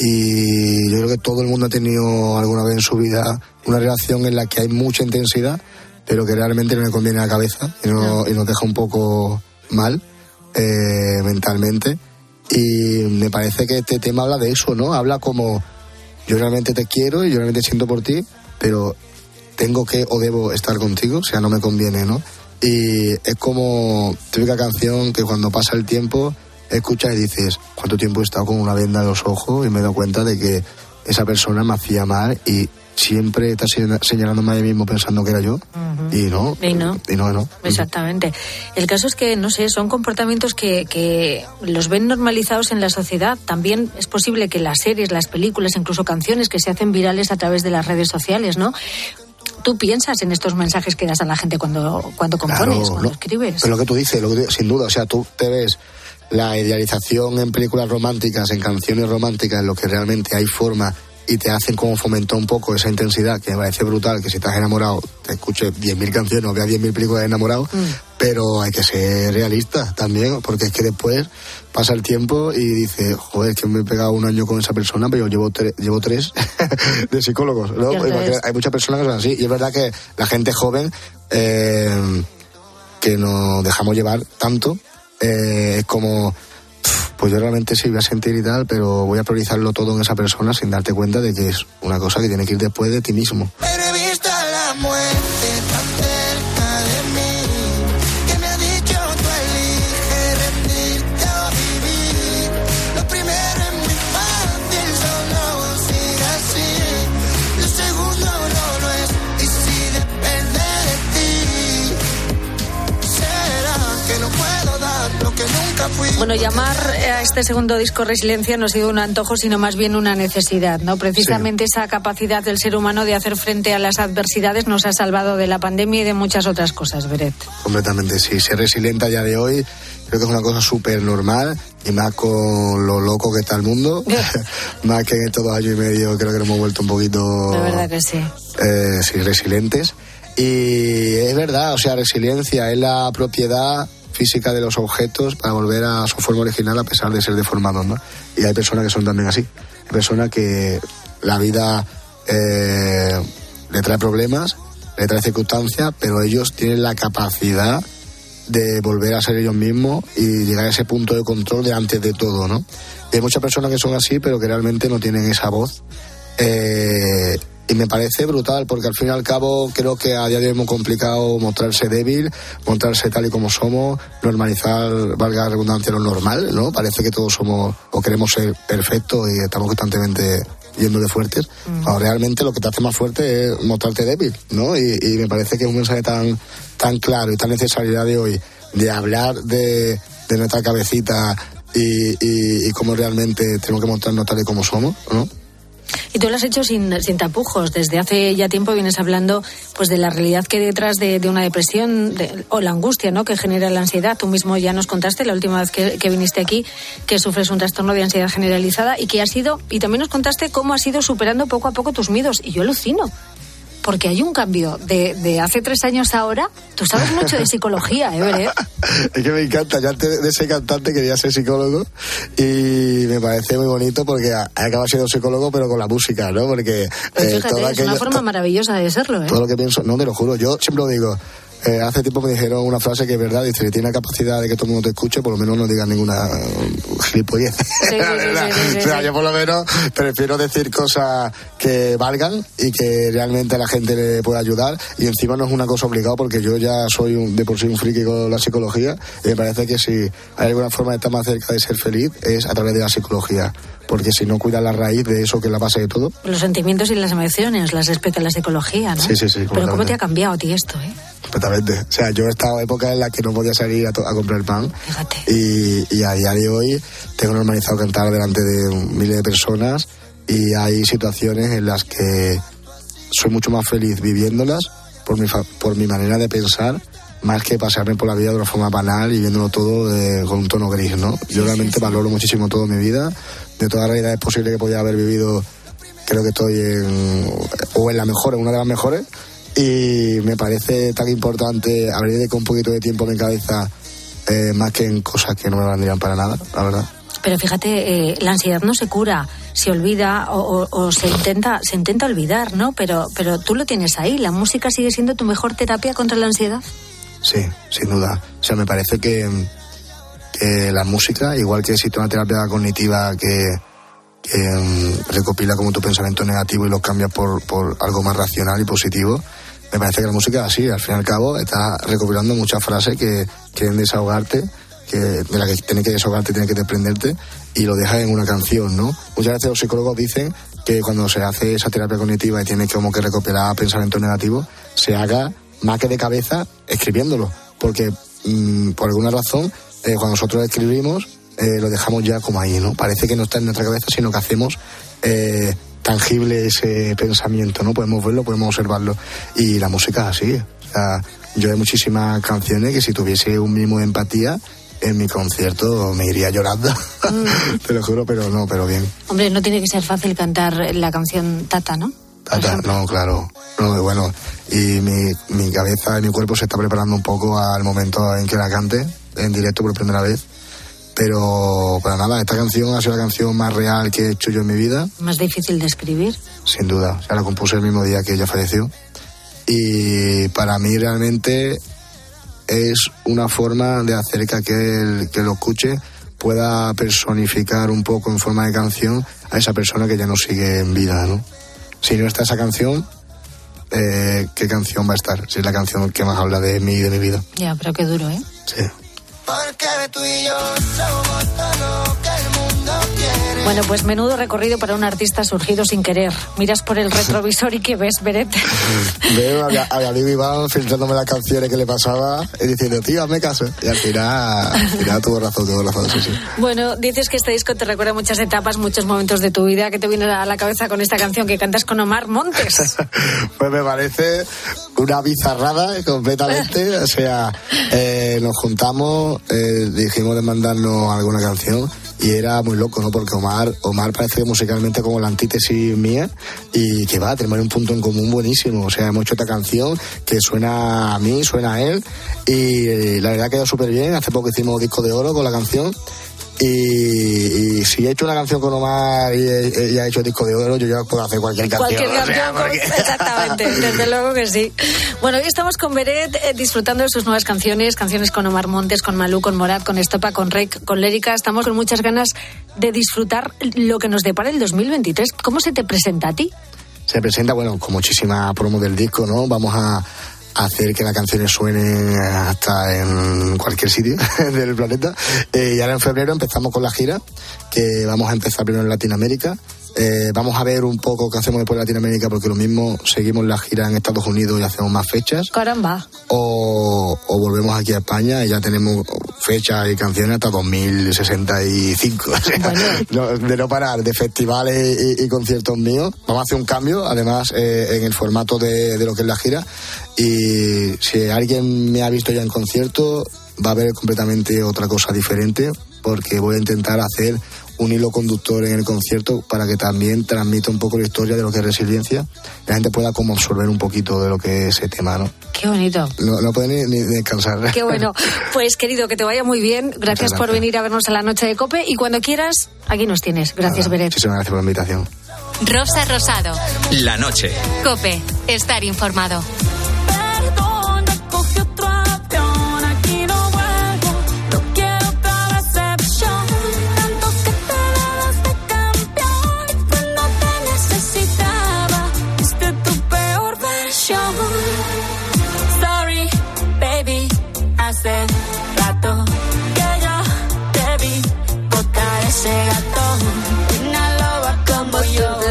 Y yo creo que todo el mundo ha tenido alguna vez en su vida una relación en la que hay mucha intensidad, pero que realmente no le conviene a la cabeza y, no, y nos deja un poco mal eh, mentalmente. Y me parece que este tema habla de eso, ¿no? Habla como yo realmente te quiero y yo realmente siento por ti, pero tengo que o debo estar contigo, o sea, no me conviene, ¿no? Y es como típica canción que cuando pasa el tiempo escuchas y dices, ¿cuánto tiempo he estado con una venda en los ojos? Y me he dado cuenta de que esa persona me hacía mal y siempre está señalándome a mí mismo pensando que era yo. Uh-huh. Y no. Y no. Y no, no. Exactamente. El caso es que, no sé, son comportamientos que, que los ven normalizados en la sociedad. También es posible que las series, las películas, incluso canciones que se hacen virales a través de las redes sociales, ¿no? ¿Tú piensas en estos mensajes que das a la gente cuando, cuando compones, claro, cuando lo, escribes? Pero lo que tú dices, lo que tú, sin duda, o sea, tú te ves la idealización en películas románticas, en canciones románticas, en lo que realmente hay forma y te hacen como fomentar un poco esa intensidad, que me parece brutal, que si estás enamorado te escuches diez mil canciones o veas diez mil películas de enamorado, mm. pero hay que ser realista también, porque es que después pasa el tiempo y dices, joder, que me he pegado un año con esa persona, pero yo llevo, tre- llevo tres de psicólogos, ¿no? Porque hay muchas personas que son así, y es verdad que la gente joven, eh, que nos dejamos llevar tanto, Eh, es como, pues yo realmente sí voy a sentir y tal, pero voy a priorizarlo todo en esa persona sin darte cuenta de que es una cosa que tiene que ir después de ti mismo. Pero he visto la muerte tan cerca de mí, que me ha dicho tú eliges rendirte o vivir. Lo primero es muy fácil, solo sigue así. Lo segundo no lo es, y si depende de ti, será que no puedo dar lo que nunca fui. Bueno, llamar a este segundo disco Resiliencia no ha sido un antojo, sino más bien una necesidad, ¿no? Precisamente sí. Esa capacidad del ser humano de hacer frente a las adversidades nos ha salvado de la pandemia y de muchas otras cosas, Beret. Completamente, sí. Ser resiliente a día de hoy creo que es una cosa súper normal, y más con lo loco que está el mundo. Más que en estos dos años y medio creo que nos hemos vuelto un poquito... La verdad que sí. Eh, sí, resilientes. Y es verdad, o sea, resiliencia es la propiedad física de los objetos para volver a su forma original a pesar de ser deformados, ¿no? Y hay personas que son también así. Hay personas que la vida eh, le trae problemas, le trae circunstancias, pero ellos tienen la capacidad de volver a ser ellos mismos y llegar a ese punto de control de antes de todo, ¿no? Y hay muchas personas que son así, pero que realmente no tienen esa voz. Eh, y me parece brutal, porque al fin y al cabo creo que a día de hoy es muy complicado mostrarse débil, mostrarse tal y como somos, normalizar, valga la redundancia, lo normal, ¿no? Parece que todos somos o queremos ser perfectos y estamos constantemente yendo de fuertes. Mm. Cuando realmente lo que te hace más fuerte es mostrarte débil, ¿no? Y, y me parece que es un mensaje tan, tan claro y tan necesario de hoy, de hablar de, de nuestra cabecita y, y, y cómo realmente tenemos que mostrarnos tal y como somos, ¿no? Y tú lo has hecho sin, sin tapujos. Desde hace ya tiempo vienes hablando pues de la realidad que hay detrás de, de una depresión de, o la angustia, ¿no?, que genera la ansiedad. Tú mismo ya nos contaste la última vez que, que viniste aquí que sufres un trastorno de ansiedad generalizada y que has ido, y también nos contaste cómo has ido superando poco a poco tus miedos. Y yo alucino, porque hay un cambio de, de hace tres años a ahora. Tú sabes mucho de psicología, ¿eh, Beret? Es que me encanta. Yo antes de ser cantante quería ser psicólogo y me parece muy bonito porque acabo siendo psicólogo pero con la música, ¿no? Porque pues fíjate, eh, todo es aquello, una forma maravillosa de serlo, ¿eh? Todo lo que pienso, no, te lo juro, yo siempre lo digo. Eh, hace tiempo me dijeron una frase que es verdad, dice que tiene la capacidad de que todo el mundo te escuche, por lo menos no digas ninguna gilipollez. Sí, sí, la verdad. Sí, sí, sí, o sea, sí. Yo por lo menos prefiero decir cosas que valgan y que realmente a la gente le pueda ayudar, y encima no es una cosa obligada porque yo ya soy un, de por sí un friki con la psicología, y me parece que si hay alguna forma de estar más cerca de ser feliz es a través de la psicología. Porque si no cuida la raíz de eso que es la base de todo. Los sentimientos y las emociones las explica la psicología, ¿no? Sí, sí, sí. Pero ¿cómo te ha cambiado a ti esto, eh? Completamente. O sea, yo he estado en épocas en las que no podía salir a, to- a comprar pan. Fíjate. Y, y a día de hoy tengo normalizado cantar delante de miles de personas, y hay situaciones en las que soy mucho más feliz viviéndolas por mi, fa- por mi manera de pensar, más que pasarme por la vida de una forma banal y viéndolo todo de, con un tono gris, ¿no? Yo realmente sí, sí. valoro muchísimo todo mi vida. De todas las realidades posibles que podía haber vivido, creo que estoy en, o en la mejor, en una de las mejores, y me parece tan importante haber dedicado un poquito de tiempo en mi cabeza, eh, más que en cosas que no me vendrían para nada, la verdad. Pero fíjate, eh, la ansiedad no se cura, se olvida o, o, o se intenta se intenta olvidar, ¿no? Pero, pero tú lo tienes ahí, ¿la música sigue siendo tu mejor terapia contra la ansiedad? Sí, sin duda. O sea, me parece que... Eh, la música, igual que existe una terapia cognitiva que, que um, recopila como tu pensamiento negativo y los cambia por, por algo más racional y positivo, me parece que la música es así. Al fin y al cabo está recopilando muchas frases que quieren desahogarte, que, de las que tienes que desahogarte, tienes que desprenderte, y lo dejas en una canción, ¿no? Muchas veces los psicólogos dicen que cuando se hace esa terapia cognitiva y tienes como que recopilar pensamientos negativos, se haga más que de cabeza escribiéndolo, porque mmm, por alguna razón Eh, cuando nosotros escribimos, eh, lo dejamos ya como ahí, ¿no? Parece que no está en nuestra cabeza, sino que hacemos eh, tangible ese pensamiento, ¿no? Podemos verlo, podemos observarlo. Y la música es así. O sea, yo hay muchísimas canciones que si tuviese un mínimo de empatía, en mi concierto me iría llorando. Mm. Te lo juro, pero no, pero bien. Hombre, no tiene que ser fácil cantar la canción Tata, ¿no? Tata, no, claro. No, bueno, y mi, mi cabeza y mi cuerpo se está preparando un poco al momento en que la cante en directo por primera vez, pero para nada, esta canción ha sido la canción más real que he hecho yo en mi vida. Más difícil de escribir. Sin duda, o sea, la compuse el mismo día que ella falleció, y para mí realmente es una forma de hacer que aquel que lo escuche pueda personificar un poco en forma de canción a esa persona que ya no sigue en vida, ¿no? Si no está esa canción, eh, ¿qué canción va a estar? Si es la canción que más habla de mí y de mi vida. Ya, pero qué duro, ¿eh? Sí. Porque tú y yo somos todo lo que el mundo quiere. Bueno, pues menudo recorrido para un artista surgido sin querer. Miras por el retrovisor y ¿qué ves, Beret? Veo a, a Gabriel Iván filtrándome las canciones que le pasaba y diciendo, tío, hazme caso. Y al final, al final tuvo razón, tuvo razón, sí, sí. Bueno, dices que este disco te recuerda muchas etapas, muchos momentos de tu vida. ¿Qué te viene a la cabeza con esta canción que cantas con Omar Montes? Pues me parece una bizarrada completamente. O sea, eh, nos juntamos, eh, dijimos de mandarnos alguna canción, y era muy loco, ¿no? Porque Omar, Omar parece musicalmente como la antítesis mía, y que va, tenemos un punto en común buenísimo. O sea, hemos hecho esta canción que suena a mí, suena a él, y la verdad quedó súper bien. Hace poco hicimos disco de oro con la canción, Y, y si he hecho una canción con Omar y he, y ha hecho disco de oro, yo ya puedo hacer cualquier canción. Cualquier canción, o sea, porque... exactamente, desde luego que sí. Bueno, hoy estamos con Beret eh, disfrutando de sus nuevas canciones, canciones con Omar Montes, con Malú, con Morat, con Estopa, con Rec, con Lérica. Estamos con muchas ganas de disfrutar lo que nos depara el dos mil veintitrés. ¿Cómo se te presenta a ti? Se presenta, bueno, con muchísima promo del disco, ¿no? Vamos a hacer que las canciones suenen hasta en cualquier sitio del planeta. Eh, y ahora en febrero empezamos con la gira, que vamos a empezar primero en Latinoamérica. Eh, vamos a ver un poco qué hacemos después de Latinoamérica, porque lo mismo seguimos la gira en Estados Unidos y hacemos más fechas. Caramba. O, o volvemos aquí a España y ya tenemos fechas y canciones hasta dos mil sesenta y cinco. O sea, bueno. no, de no parar, de festivales y, y conciertos míos. Vamos a hacer un cambio, además, eh, en el formato de, de lo que es la gira. Y si alguien me ha visto ya en concierto, va a ver completamente otra cosa diferente, porque voy a intentar hacer un hilo conductor en el concierto para que también transmita un poco la historia de lo que es resiliencia y la gente pueda como absorber un poquito de lo que es ese tema, ¿no? Qué bonito. No, no puede ni, ni descansar. Qué bueno. Pues querido, que te vaya muy bien. Gracias, gracias por venir a vernos a la noche de COPE y cuando quieras, aquí nos tienes. Gracias, Beret. Muchísimas gracias por la invitación. Rosa Rosado. La noche. COPE. Estar informado. Hace rato que yo te vi botar ese gato, una loba como yo.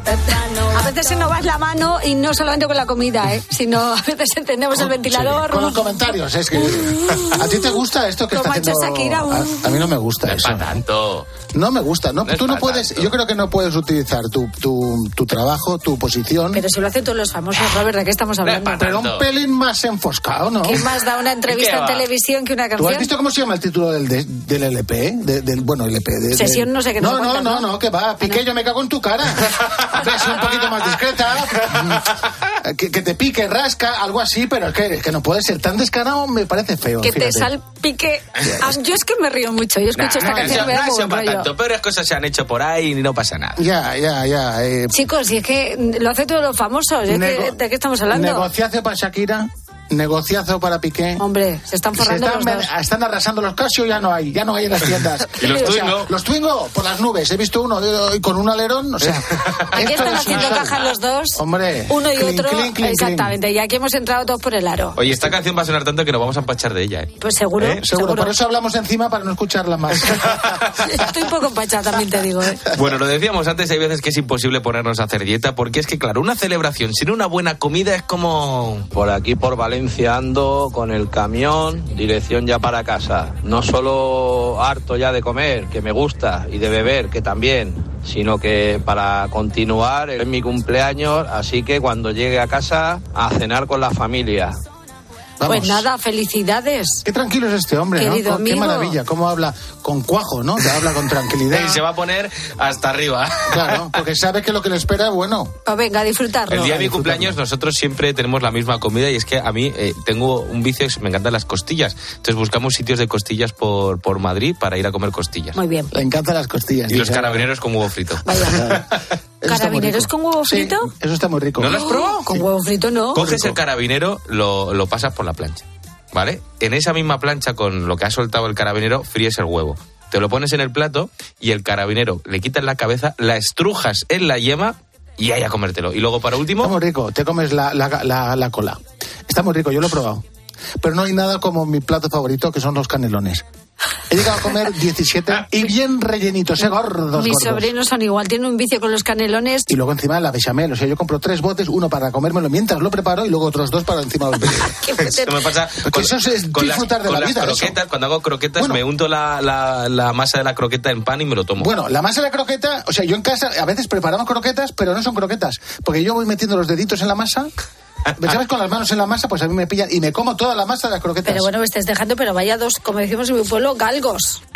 A veces se nos va la mano y no solamente con la comida, ¿eh? Sino a veces encendemos el ventilador. Sí, con los comentarios, es que ¿a ti te gusta esto que está haciendo? Shakira, a, a mí no me gusta no eso. No es para tanto. No me gusta, no, no tú no puedes, tanto. Yo creo que no puedes utilizar tu, tu, tu trabajo, tu posición. Pero si lo hacen todos los famosos, Robert, ¿de qué estamos hablando? No, pero un pelín más enfoscado, ¿no? ¿Qué más da una entrevista en televisión que una canción? ¿Tú has visto cómo se llama el título del, de, del L P? De, del, bueno, L P. De, Sesión no sé qué. No, no, no, no, que va. Piqué, yo me cago en tu cara. Ves un poquito más discreta. Que, que te pique, rasca, algo así, pero es que, es que no puede ser tan descarado, me parece feo. Que fíjate. te salpique. Ah, yo es que me río mucho. Yo escucho nah, esta canción y me da buen rollo. Tanto, peores cosas se han hecho por ahí y no pasa nada. Ya, ya, ya. Eh. Chicos, si es que lo hacen todos los famosos. Es que, ¿de qué estamos hablando? Negociazo para Shakira. Negociazo para Piqué. Hombre, se están forrando se están, los dos. Están arrasando los Casio, ya no hay, ya no hay en las tiendas. ¿Y los Twingo? O sea, los Twingo, por las nubes. He visto uno de, con un alerón, o sea... Aquí están haciendo caja los dos. Hombre. Uno y clink, otro. Clink, clink, exactamente, clink. y aquí hemos entrado todos por el aro. Oye, esta canción va a sonar tanto que nos vamos a empachar de ella, ¿eh? Pues seguro. ¿Eh? Seguro, seguro, por eso hablamos encima para no escucharla más. Estoy un poco empachada, también te digo, ¿eh? Bueno, lo decíamos antes, hay veces que es imposible ponernos a hacer dieta, porque es que, claro, una celebración sin una buena comida es como... Por aquí, por Valencia, ando con el camión, dirección ya para casa. No solo harto ya de comer, que me gusta, y de beber, que también, sino que para continuar es mi cumpleaños, así que cuando llegue a casa, a cenar con la familia. Vamos. Pues nada, felicidades. Qué tranquilo es este hombre, querido ¿no? amigo. Qué maravilla, cómo habla con cuajo, ¿no? Te habla con tranquilidad. Y se va a poner hasta arriba. Claro, porque sabe que lo que le espera es bueno. Pues venga, a disfrutarlo. El día de mi cumpleaños nosotros siempre tenemos la misma comida y es que a mí eh, tengo un vicio, me encantan las costillas. Entonces buscamos sitios de costillas por, por Madrid para ir a comer costillas. Muy bien. Le encantan las costillas. Y los carabineros con huevo frito. Vaya. ¿Carabineros con huevo frito? Sí, eso está muy rico. ¿No lo has probado? Con huevo frito no. Coges el carabinero, lo, lo pasas por la plancha, ¿vale? En esa misma plancha, con lo que ha soltado el carabinero, fríes el huevo. Te lo pones en el plato y el carabinero le quitas la cabeza, la estrujas en la yema y ahí a comértelo. Y luego, para último... Está muy rico, te comes la, la, la, la cola. Está muy rico, yo lo he probado. Pero no hay nada como mi plato favorito, que son los canelones. He llegado a comer diecisiete y bien rellenitos, ¿eh? Gordos, Mis gordos. sobrinos son igual, tienen un vicio con los canelones. Y luego encima la bechamel, o sea, yo compro tres botes, uno para comérmelo mientras lo preparo y luego otros dos para encima del Eso me pasa con, eso es con disfrutar las, de con la las vida. croquetas, eso. cuando hago croquetas bueno, me unto la, la, la masa de la croqueta en pan y me lo tomo. Bueno, la masa de la croqueta, o sea, yo en casa a veces preparamos croquetas, pero no son croquetas, porque yo voy metiendo los deditos en la masa... ¿Sabes? Con las manos en la masa, pues a mí me pillan y me como toda la masa de las croquetas. Pero bueno, me estés dejando, pero vaya dos, como decimos en mi pueblo, galgos.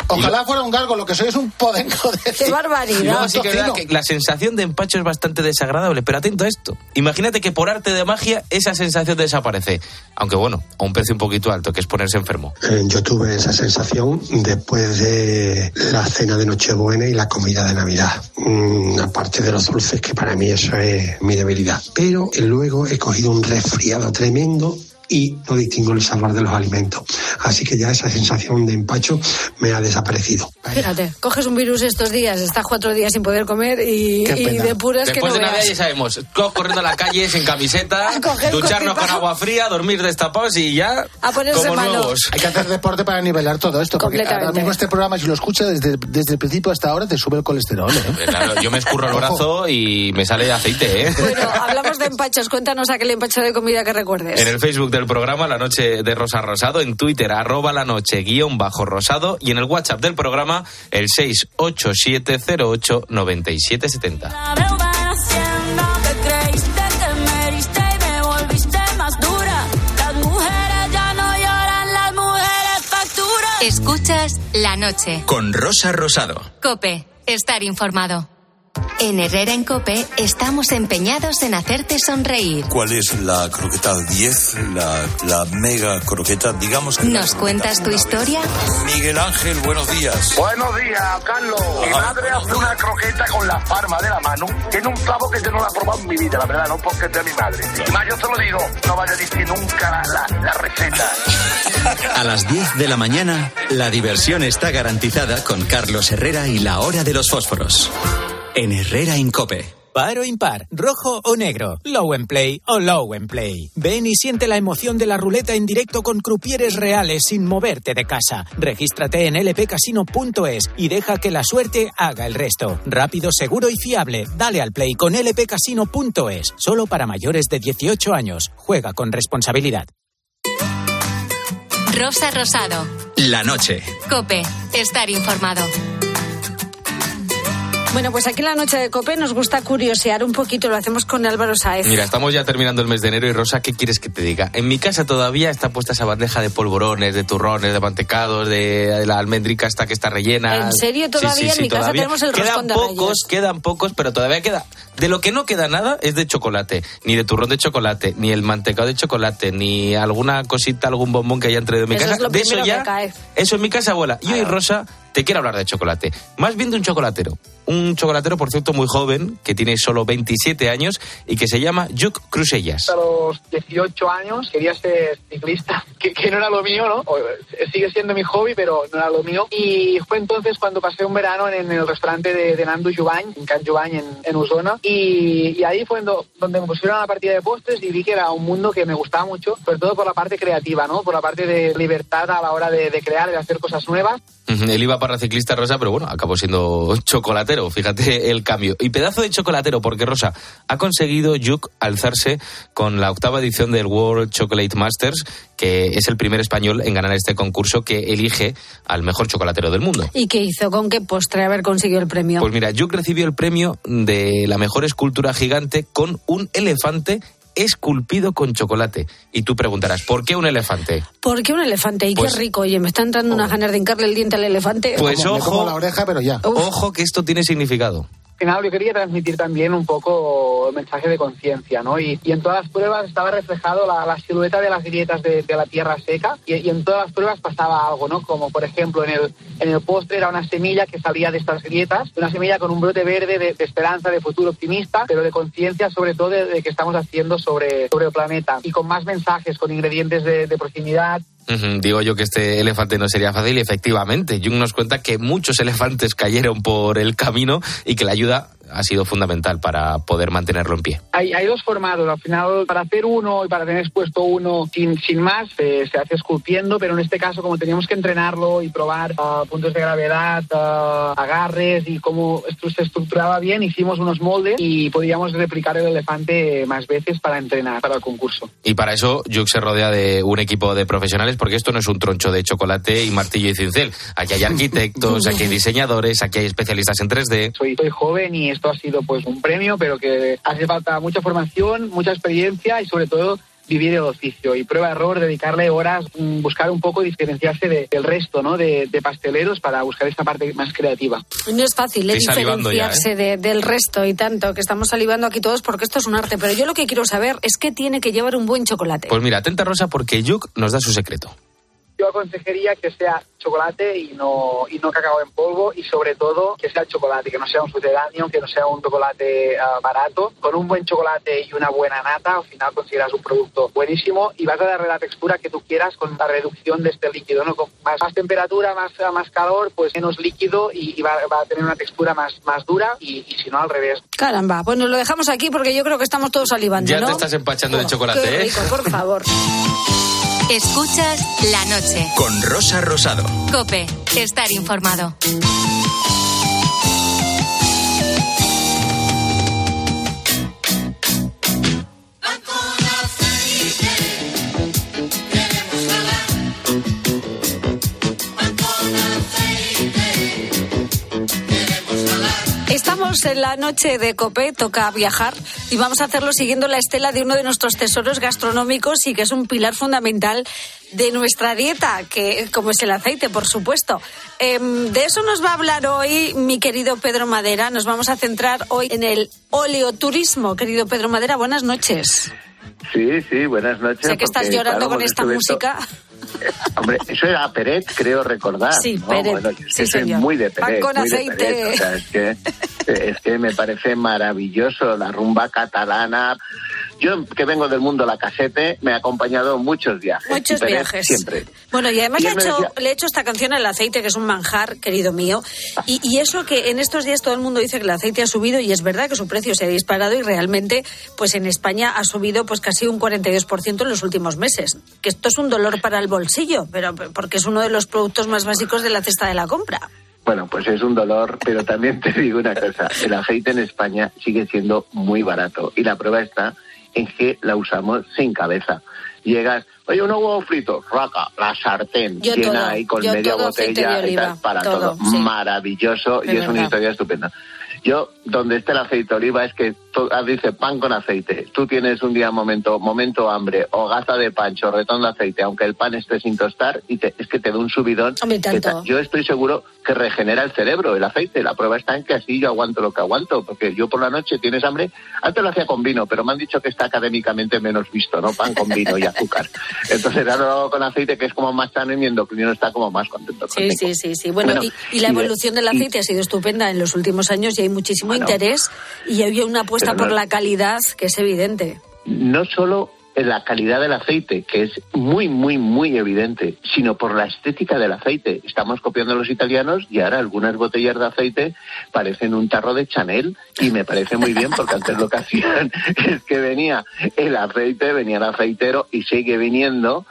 Ojalá fuera un galgo, lo que soy es un podenco de... ¡Qué barbaridad! Y luego sí que es verdad que la sensación de empacho es bastante desagradable, pero atento a esto. Imagínate que por arte de magia esa sensación desaparece. Aunque bueno, a un precio un poquito alto, que es ponerse enfermo. Eh, yo tuve esa sensación después de la cena de Nochebuena y la comida de Navidad. Mm, aparte de los dulces, que para mí eso es mi debilidad. Pero eh, luego he cogido un resfriado tremendo y no distingo el sabor de los alimentos. Así que ya esa sensación de empacho me ha desaparecido. Fíjate, coges un virus estos días, estás cuatro días sin poder comer y, y depuras que no Después de veas. Navidad ya sabemos, todos corriendo a la calle sin camiseta, ducharnos con agua fría, dormir destapados y ya a ponerse como malo. nuevos. Hay que hacer deporte para nivelar todo esto, porque ahora mismo este programa, si lo escuchas desde, desde el principio hasta ahora, te sube el colesterol, ¿eh? Claro, yo me escurro el brazo y me sale aceite, ¿eh? Bueno, hablamos de empachos, cuéntanos aquel empacho de comida que recuerdes. En el Facebook del programa La Noche de Rosa Rosado, en Twitter arroba la noche guión bajo rosado y en el WhatsApp del programa el seis ocho siete cero ocho nueve siete siete cero. La veo van haciendo que creíste que me heriste y me volviste más dura. Las mujeres ya no lloran, las mujeres facturan. Escuchas La Noche. Con Rosa Rosado. COPE. Estar informado. En Herrera en COPE estamos empeñados en hacerte sonreír. ¿Cuál es la croqueta diez? La, la mega croqueta, digamos que... ¿Nos cuentas tu historia? Miguel Ángel, buenos días. Buenos días, Carlos. Mi madre hace una croqueta con la palma de la mano. Tiene un clavo que yo no la he probado en mi vida, la verdad, no porque es de mi madre. Y más yo te lo digo, no vaya a decir nunca la, la, la receta. A las diez de la mañana, la diversión está garantizada con Carlos Herrera y la hora de los fósforos. En Herrera en COPE. Par o impar, rojo o negro, low and play o low and play. Ven y siente la emoción de la ruleta en directo con crupieres reales sin moverte de casa. Regístrate en l p casino punto es y deja que la suerte haga el resto. Rápido, seguro y fiable. Dale al play con l p casino punto es. Solo para mayores de dieciocho años. Juega con responsabilidad. Rosa Rosado. La noche. COPE. Estar informado. Bueno, pues aquí en La Noche de COPE nos gusta curiosear un poquito, lo hacemos con Álvaro Sáez. Mira, estamos ya terminando el mes de enero y Rosa, ¿qué quieres que te diga? En mi casa todavía está puesta esa bandeja de polvorones, de turrones, de mantecados, de, de la almendrica hasta que está rellena. ¿En serio? Todavía sí, sí, sí, en mi todavía. casa tenemos el quedan roscón de pocos, Reyes. Quedan pocos, pero todavía queda. De lo que no queda nada es de chocolate, ni de turrón de chocolate, ni el mantecado de chocolate, ni alguna cosita, algún bombón que haya traído en mi eso casa. Es lo de eso primero ya, que cae. eso en mi casa, abuela. Y hoy, Rosa, te quiero hablar de chocolate. Más bien de un chocolatero. Un chocolatero, por cierto, muy joven, que tiene solo veintisiete años y que se llama Lluc Crusellas. A los dieciocho años quería ser ciclista, que, que no era lo mío, ¿no? O, sigue siendo mi hobby, pero no era lo mío. Y fue entonces cuando pasé un verano en, en el restaurante de, de Nando Jubany, en Can Jubany, en, en Osona. Y, y ahí fue do, donde me pusieron a la partida de postres y vi que era un mundo que me gustaba mucho, sobre todo por la parte creativa, ¿no? Por la parte de libertad a la hora de, de crear, de hacer cosas nuevas. Él iba para ciclista, Rosa, pero bueno, acabó siendo chocolatero, fíjate el cambio. Y pedazo de chocolatero, porque Rosa ha conseguido Lluc alzarse con la octava edición del World Chocolate Masters, que es el primer español en ganar este concurso que elige al mejor chocolatero del mundo. ¿Y qué hizo? ¿Con qué postre haber conseguido el premio? Pues mira, Lluc recibió el premio de la mejor escultura gigante con un elefante esculpido con chocolate. Y tú preguntarás, ¿por qué un elefante? ¿Por qué un elefante? Y Pues- qué rico. Oye, me está entrando unas ganas de hincarle el diente al elefante. Pues Me como ojo, la oreja, pero ya. ojo que esto tiene significado. Al final yo quería transmitir también un poco el mensaje de conciencia, ¿no? Y, y en todas las pruebas estaba reflejado la, la silueta de las grietas de, de la tierra seca y, y en todas las pruebas pasaba algo, ¿no? Como por ejemplo en el, en el postre era una semilla que salía de estas grietas, una semilla con un brote verde de, de esperanza, de futuro optimista, pero de conciencia sobre todo de, de que estamos haciendo sobre, sobre el planeta y con más mensajes, con ingredientes de, de proximidad. Ujú, Digo yo que este elefante no sería fácil y efectivamente, Jung nos cuenta que muchos elefantes cayeron por el camino y que la ayuda ha sido fundamental para poder mantenerlo en pie. Hay, hay dos formatos, al final para hacer uno y para tener expuesto uno sin, sin más eh, se hace esculpiendo, pero en este caso como teníamos que entrenarlo y probar uh, puntos de gravedad, uh, agarres y cómo esto se estructuraba bien, hicimos unos moldes y podíamos replicar el elefante más veces para entrenar para el concurso. Y para eso Jung se rodea de un equipo de profesionales porque esto no es un troncho de chocolate y martillo y cincel. Aquí hay arquitectos, aquí hay diseñadores, aquí hay especialistas en tres D. Soy, soy joven y esto ha sido pues un premio, pero que hace falta mucha formación, mucha experiencia y sobre todo vivir el oficio y prueba error, dedicarle horas, buscar un poco diferenciarse de, del resto, ¿no? De, de pasteleros para buscar esta parte más creativa. No es fácil, ¿eh? diferenciarse ya, ¿eh? De, del resto y tanto, que estamos salivando aquí todos porque esto es un arte, pero yo lo que quiero saber es qué tiene que llevar un buen chocolate. Pues mira, atenta Rosa, porque Yuk nos da su secreto. Yo aconsejaría que sea chocolate y no y no cacao en polvo, y sobre todo que sea el chocolate, que no sea un sucedáneo, que no sea un chocolate uh, barato. Con un buen chocolate y una buena nata, al final conseguirás un producto buenísimo y vas a darle la textura que tú quieras con la reducción de este líquido, ¿no? Con más, más temperatura, más, más calor, pues menos líquido y, y va, va a tener una textura más, más dura y, y si no, al revés. Caramba, bueno, lo dejamos aquí porque yo creo que estamos todos salivando, ya ¿no? Te estás empachando oh, de chocolate, qué rico, ¿eh? Por favor. Escuchas La Noche. Con Rosa Rosado. COPE. Estar informado. Estamos en la noche de COPE, toca viajar y vamos a hacerlo siguiendo la estela de uno de nuestros tesoros gastronómicos y que es un pilar fundamental de nuestra dieta, que como es el aceite, por supuesto. Eh, de eso nos va a hablar hoy mi querido Pedro Madera. Nos vamos a centrar hoy en el oleoturismo. Querido Pedro Madera, buenas noches. Sí, sí, buenas noches. Sé que estás porque, llorando claro, con esta música. Eh, hombre, eso era Peret, creo recordar. Sí, ¿no? Peret. Bueno, yo sí, soy señor. muy de Peret. Pan con muy aceite. De Peret. O sea, es que, es que me parece maravilloso la rumba catalana. Yo, que vengo del mundo la casete, me ha acompañado muchos viajes. Muchos Peret, viajes. Siempre. Bueno, y además y le, he hecho, decía... le he hecho esta canción al aceite, que es un manjar, querido mío. Y, y eso que en estos días todo el mundo dice que el aceite ha subido, y es verdad que su precio se ha disparado, y realmente, pues en España ha subido pues casi un cuarenta y dos por ciento en los últimos meses. Que esto es un dolor para el bolsillo, pero porque es uno de los productos más básicos de la cesta de la compra. Bueno, pues es un dolor, pero también te digo una cosa. El aceite en España sigue siendo muy barato. Y la prueba está en que la usamos sin cabeza. Llegas, oye, unos huevos fritos, raca, la sartén yo llena todo, ahí con yo media todo botella y tal, para todo. todo. Sí. Maravilloso, es y es verdad. Una historia estupenda. Yo, donde esté el aceite de oliva, es que tú, dice pan con aceite. Tú tienes un día momento momento hambre, o gaza de pan, chorretón de aceite, aunque el pan esté sin tostar, y te, es que te da un subidón. Hombre, tanto. Yo estoy seguro que regenera el cerebro, el aceite. La prueba está en que así yo aguanto lo que aguanto, porque yo por la noche tienes hambre. Antes lo hacía con vino, pero me han dicho que está académicamente menos visto, ¿no? Pan con vino y azúcar. Entonces ahora lo hago con aceite, que es como más sano, y mi endocrino está como más contento conmigo. Sí, sí, sí, sí. Bueno, bueno y, y la evolución y de, del aceite y, ha sido estupenda en los últimos años, y hay muchísimo bueno, interés, y hay una apuesta por no, la calidad que es evidente. No solo en la calidad del aceite, que es muy, muy, muy evidente, sino por la estética del aceite. Estamos copiando a los italianos y ahora algunas botellas de aceite parecen un tarro de Chanel, y me parece muy bien, porque antes lo que hacían es que venía el aceite, venía el aceitero, y sigue viniendo,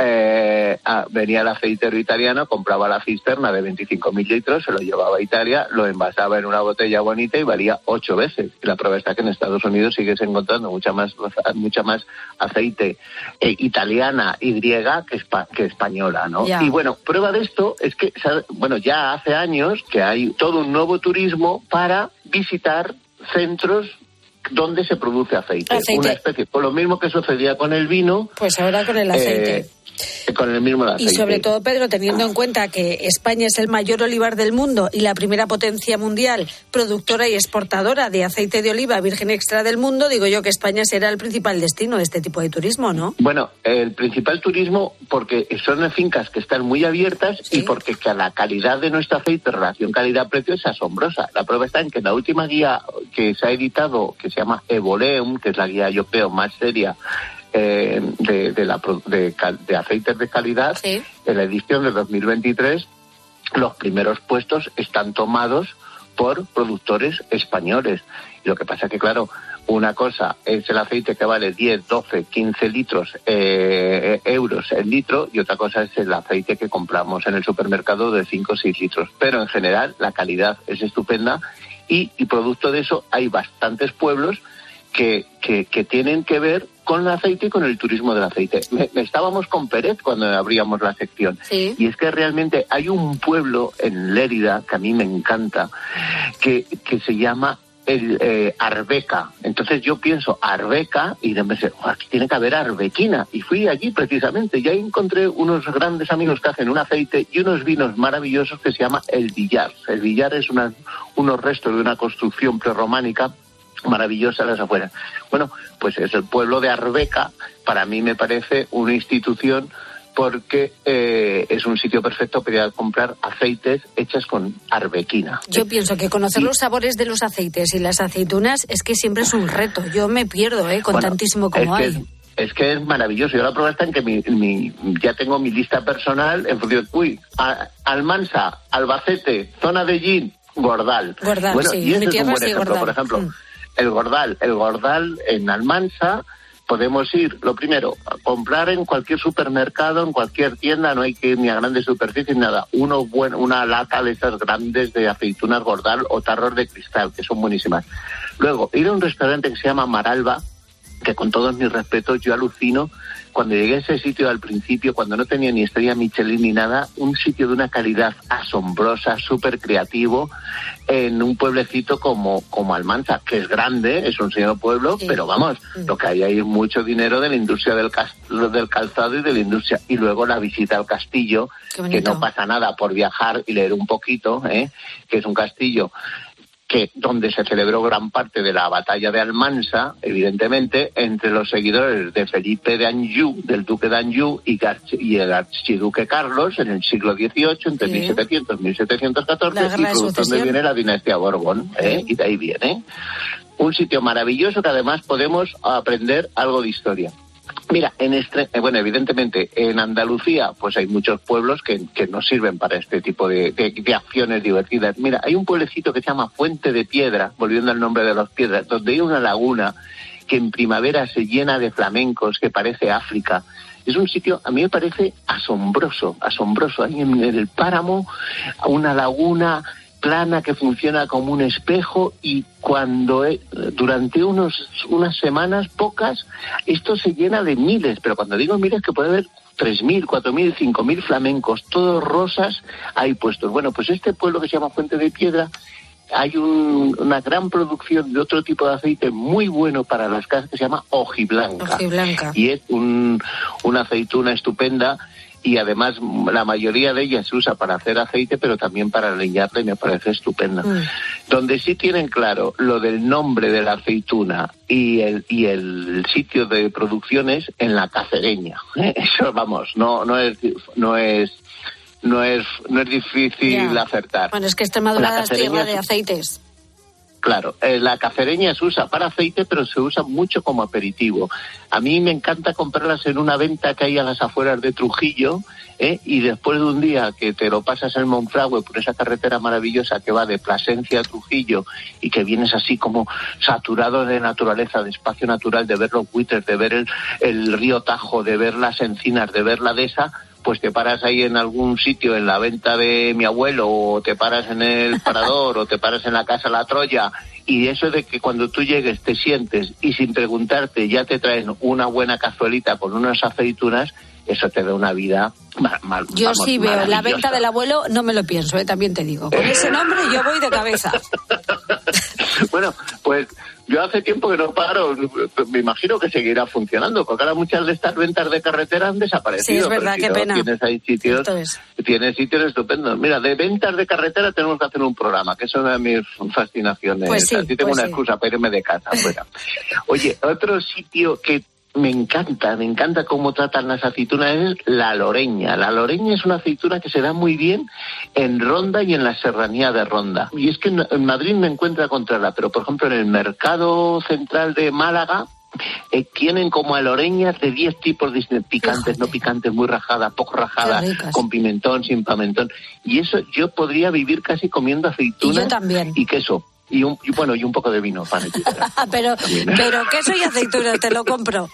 eh, ah, venía el aceitero italiano, compraba la cisterna de veinticinco mil litros, se lo llevaba a Italia, lo envasaba en una botella bonita y valía ocho veces. Y la prueba está que en Estados Unidos sigues encontrando mucha más, mucha más aceite eh, italiana y griega que, espa- que española, ¿no? Yeah. Y bueno, prueba de esto es que, bueno, ya hace años que hay todo un nuevo turismo para visitar centros donde se produce aceite. aceite. Una especie, por lo mismo que sucedía con el vino. Pues ahora con el aceite. Eh, Con el mismo aceite. Y sobre todo, Pedro, teniendo en cuenta que España es el mayor olivar del mundo y la primera potencia mundial productora y exportadora de aceite de oliva virgen extra del mundo, digo yo que España será el principal destino de este tipo de turismo, ¿no? Bueno, el principal turismo porque son fincas que están muy abiertas, ¿sí? Y porque que la calidad de nuestro aceite, relación calidad-precio, es asombrosa. La prueba está en que en la última guía que se ha editado, que se llama Evoleum, que es la guía, yo creo, más seria Eh, de, de, la, de, de aceites de calidad, ¿sí? En la edición de dos mil veintitrés, los primeros puestos están tomados por productores españoles. Y lo que pasa que, claro, una cosa es el aceite que vale diez, doce, quince litros, eh, euros el litro, y otra cosa es el aceite que compramos en el supermercado de cinco o seis litros. Pero en general la calidad es estupenda, y, y producto de eso hay bastantes pueblos que, que, que tienen que ver con el aceite y con el turismo del aceite. Me, me estábamos con Pérez cuando abríamos la sección. Sí. Y es que realmente hay un pueblo en Lérida que a mí me encanta, que, que se llama el eh, Arbeca. Entonces yo pienso Arbeca y me dice, aquí tiene que haber arbequina. Y fui allí precisamente y ahí encontré unos grandes amigos que hacen un aceite y unos vinos maravillosos que se llama El Villar. El Villar es una, unos restos de una construcción prerrománica maravillosa a las afueras. Bueno, pues es el pueblo de Arbeca. Para mí me parece una institución porque eh, es un sitio perfecto para ir a comprar aceites hechos con arbequina. Yo pienso que conocer y, los sabores de los aceites y las aceitunas es que siempre es un reto. Yo me pierdo, ¿eh? Con bueno, tantísimo como es hay. Que es, es que es maravilloso. Yo la prueba está en que mi, mi, ya tengo mi lista personal en función de, uy, a, Almansa, Albacete, zona de Gin, Gordal. Gordal, bueno, sí. Y ese Mi es tierra, un buen sí, ejemplo. Gordal. Por ejemplo, mm. el Gordal, el Gordal en Almansa. Podemos ir, lo primero, a comprar en cualquier supermercado, en cualquier tienda, no hay que ir ni a grandes superficies ni nada. Uno buen, una lata de esas grandes de aceitunas Gordal o tarros de cristal, que son buenísimas. Luego, ir a un restaurante que se llama Maralba, que con todos mis respetos yo alucino. Cuando llegué a ese sitio al principio, cuando no tenía ni estrella Michelin ni nada, un sitio de una calidad asombrosa, súper creativo, en un pueblecito como, como Almansa, que es grande, es un señor pueblo, sí. Pero vamos, mm. lo que hay ahí es mucho dinero de la industria del, del calzado y de la industria. Y luego la visita al castillo, que no pasa nada por viajar y leer un poquito, ¿eh? Que es un castillo que donde se celebró gran parte de la batalla de Almansa, evidentemente, entre los seguidores de Felipe de Anjou, del duque de Anjou, y, y el archiduque Carlos, en el siglo dieciocho, entre sí. mil setecientos y mil setecientos catorce, y por donde viene la dinastía Borbón, ¿eh? Sí. Y de ahí viene. Un sitio maravilloso que además podemos aprender algo de historia. Mira, en este, bueno, evidentemente en Andalucía pues hay muchos pueblos que, que nos sirven para este tipo de, de, de acciones divertidas. Mira, hay un pueblecito que se llama Fuente de Piedra, volviendo al nombre de las piedras, donde hay una laguna que en primavera se llena de flamencos, que parece África. Es un sitio, a mí me parece asombroso, asombroso. Hay en, en el páramo una laguna plana que funciona como un espejo y cuando eh, durante unos unas semanas pocas esto se llena de miles, pero cuando digo miles que puede haber tres mil, cuatro mil, cinco mil flamencos, todos rosas ahí puestos. Bueno, pues este pueblo que se llama Fuente de Piedra hay un, una gran producción de otro tipo de aceite muy bueno para las casas que se llama hojiblanca. Hojiblanca. Y es un, una aceituna estupenda. Y además la mayoría de ellas se usa para hacer aceite, pero también para leñarla y me parece estupenda. Mm. Donde sí tienen claro lo del nombre de la aceituna y el y el sitio de producción es en la Cacereña. Eso, vamos, no no es no es no es no es difícil yeah. acertar. Bueno, es que Extremadura es tierra de aceites. Claro, eh, la cacereña se usa para aceite, pero se usa mucho como aperitivo. A mí me encanta comprarlas en una venta que hay a las afueras de Trujillo, ¿eh? Y después de un día que te lo pasas en Monfragüe por esa carretera maravillosa que va de Plasencia a Trujillo y que vienes así como saturado de naturaleza, de espacio natural, de ver los buitres, de ver el, el río Tajo, de ver las encinas, de ver la dehesa, pues te paras ahí en algún sitio en la venta de mi abuelo, o te paras en el Parador, o te paras en la Casa La Troya, y eso de que cuando tú llegues te sientes y sin preguntarte ya te traen una buena cazuelita con unas aceitunas, eso te da una vida mal, mal, yo vamos, sí veo la venta del abuelo, no me lo pienso, ¿eh? También te digo, con ese nombre yo voy de cabeza. Bueno, pues yo hace tiempo que no paro, me imagino que seguirá funcionando, porque ahora muchas de estas ventas de carretera han desaparecido. Sí, es verdad, qué pena. Tienes ahí sitios, tienes sitios estupendos. Mira, de ventas de carretera tenemos que hacer un programa, que es una de mis fascinaciones. Pues sí, Así tengo pues una sí. excusa para irme de casa afuera. Oye, otro sitio que me encanta, me encanta cómo tratan las aceitunas es la loreña. La loreña es una aceituna que se da muy bien en Ronda y en la serranía de Ronda. Y es que en Madrid me encuentra contraria, pero por ejemplo en el mercado central de Málaga eh, tienen como a loreñas de diez tipos de picantes, Fíjate. no picantes, muy rajadas, poco rajadas, con pimentón, sin pimentón. Y eso yo podría vivir casi comiendo aceitunas y, yo también. y queso. Y, un, y bueno, y un poco de vino, pan y pero, pero queso y aceitunas, te lo compro.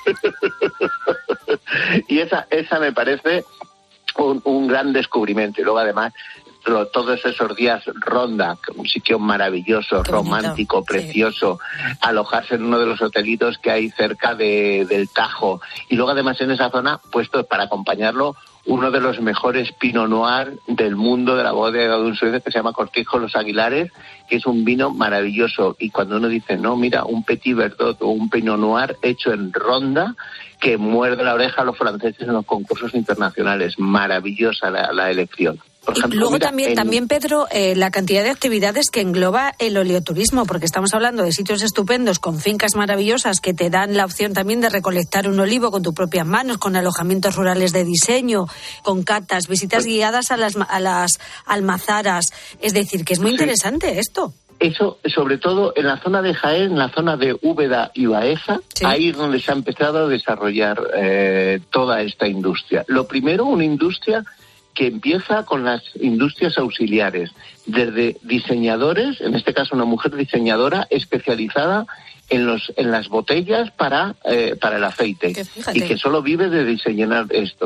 Y esa, esa me parece un, un gran descubrimiento. Y luego además, lo, todos esos días Ronda, un sitio maravilloso, Qué romántico, bonito. precioso, sí. alojarse en uno de los hotelitos que hay cerca de, del Tajo. Y luego además en esa zona, puestos para acompañarlo, uno de los mejores Pinot Noir del mundo, de la bodega de un sueco que se llama Cortijo Los Aguilares, que es un vino maravilloso. Y cuando uno dice, no, mira, un Petit Verdot o un Pinot Noir hecho en ronda, que muerde la oreja a los franceses en los concursos internacionales. Maravillosa la, la elección. Por ejemplo, y luego mira, también, en... también Pedro, eh, la cantidad de actividades que engloba el oleoturismo, porque estamos hablando de sitios estupendos con fincas maravillosas que te dan la opción también de recolectar un olivo con tus propias manos, con alojamientos rurales de diseño, con catas, visitas guiadas a las, a las almazaras. Es decir, que es muy interesante esto. Eso, sobre todo en la zona de Jaén, en la zona de Úbeda y Baeza, sí. Ahí es donde se ha empezado a desarrollar eh, toda esta industria. Lo primero, una industria que empieza con las industrias auxiliares, desde diseñadores, en este caso una mujer diseñadora especializada en los en las botellas para eh, para el aceite, que y que solo vive de diseñar esto.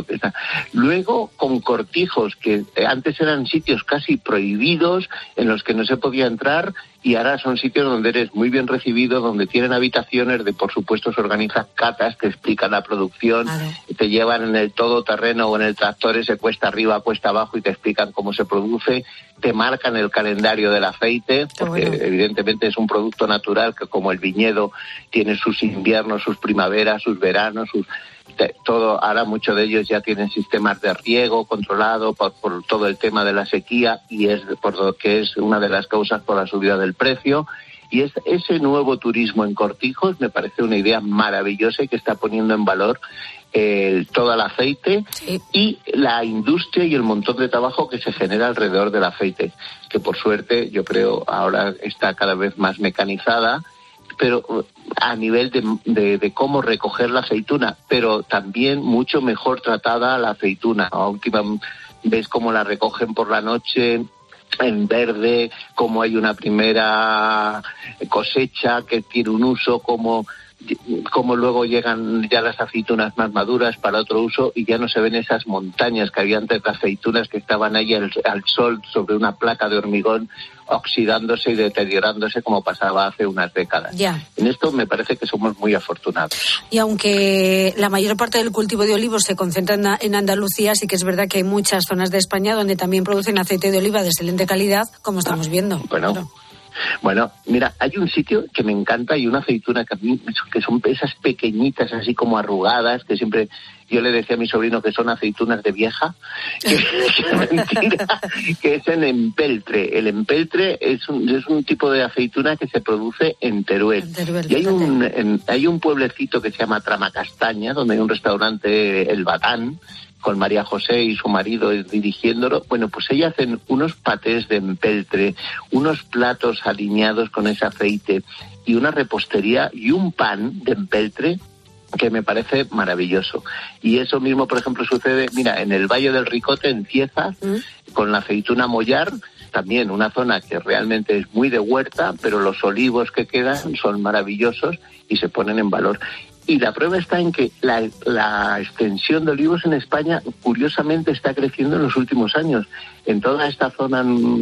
Luego con cortijos, que antes eran sitios casi prohibidos en los que no se podía entrar, y ahora son sitios donde eres muy bien recibido, donde tienen habitaciones, de por supuesto se organizan catas que explican la producción, vale. Te llevan en el todoterreno o en el tractor ese cuesta arriba, cuesta abajo y te explican cómo se produce, te marcan el calendario del aceite, porque bueno. Evidentemente es un producto natural que, como el viñedo, tiene sus inviernos, sus primaveras, sus veranos, sus todo. Ahora muchos de ellos ya tienen sistemas de riego controlado por, por todo el tema de la sequía, y es por lo que es una de las causas por la subida del precio. Y es, ese nuevo turismo en cortijos me parece una idea maravillosa y que está poniendo en valor el, todo el aceite, sí. Y la industria y el montón de trabajo que se genera alrededor del aceite, que por suerte yo creo ahora está cada vez más mecanizada, pero a nivel de, de, de cómo recoger la aceituna, pero también mucho mejor tratada la aceituna. A última ves cómo la recogen por la noche en verde, cómo hay una primera cosecha que tiene un uso, como como luego llegan ya las aceitunas más maduras para otro uso, y ya no se ven esas montañas que había antes de aceitunas que estaban ahí al, al sol sobre una placa de hormigón oxidándose y deteriorándose como pasaba hace unas décadas. Ya. En esto me parece que somos muy afortunados. Y aunque la mayor parte del cultivo de olivos se concentra en Andalucía, sí que es verdad que hay muchas zonas de España donde también producen aceite de oliva de excelente calidad, como estamos viendo. Bueno. Claro. Bueno, mira, hay un sitio que me encanta y una aceituna que a mí, que son esas pequeñitas, así como arrugadas, que siempre yo le decía a mi sobrino que son aceitunas de vieja, que es mentira, que es el empeltre. El empeltre es un, es un tipo de aceituna que se produce en Teruel. En Teruel y hay un, en, hay un pueblecito que se llama Tramacastaña, donde hay un restaurante, El Batán, con María José y su marido dirigiéndolo. Bueno, pues ellas hacen unos patés de empeltre, unos platos alineados con ese aceite y una repostería y un pan de empeltre que me parece maravilloso. Y eso mismo, por ejemplo, sucede, mira, en el Valle del Ricote, en Cieza, ¿Mm? Con la aceituna mollar, también una zona que realmente es muy de huerta, pero los olivos que quedan son maravillosos y se ponen en valor. Y la prueba está en que la, la extensión de olivos en España, curiosamente, está creciendo en los últimos años. En toda esta zona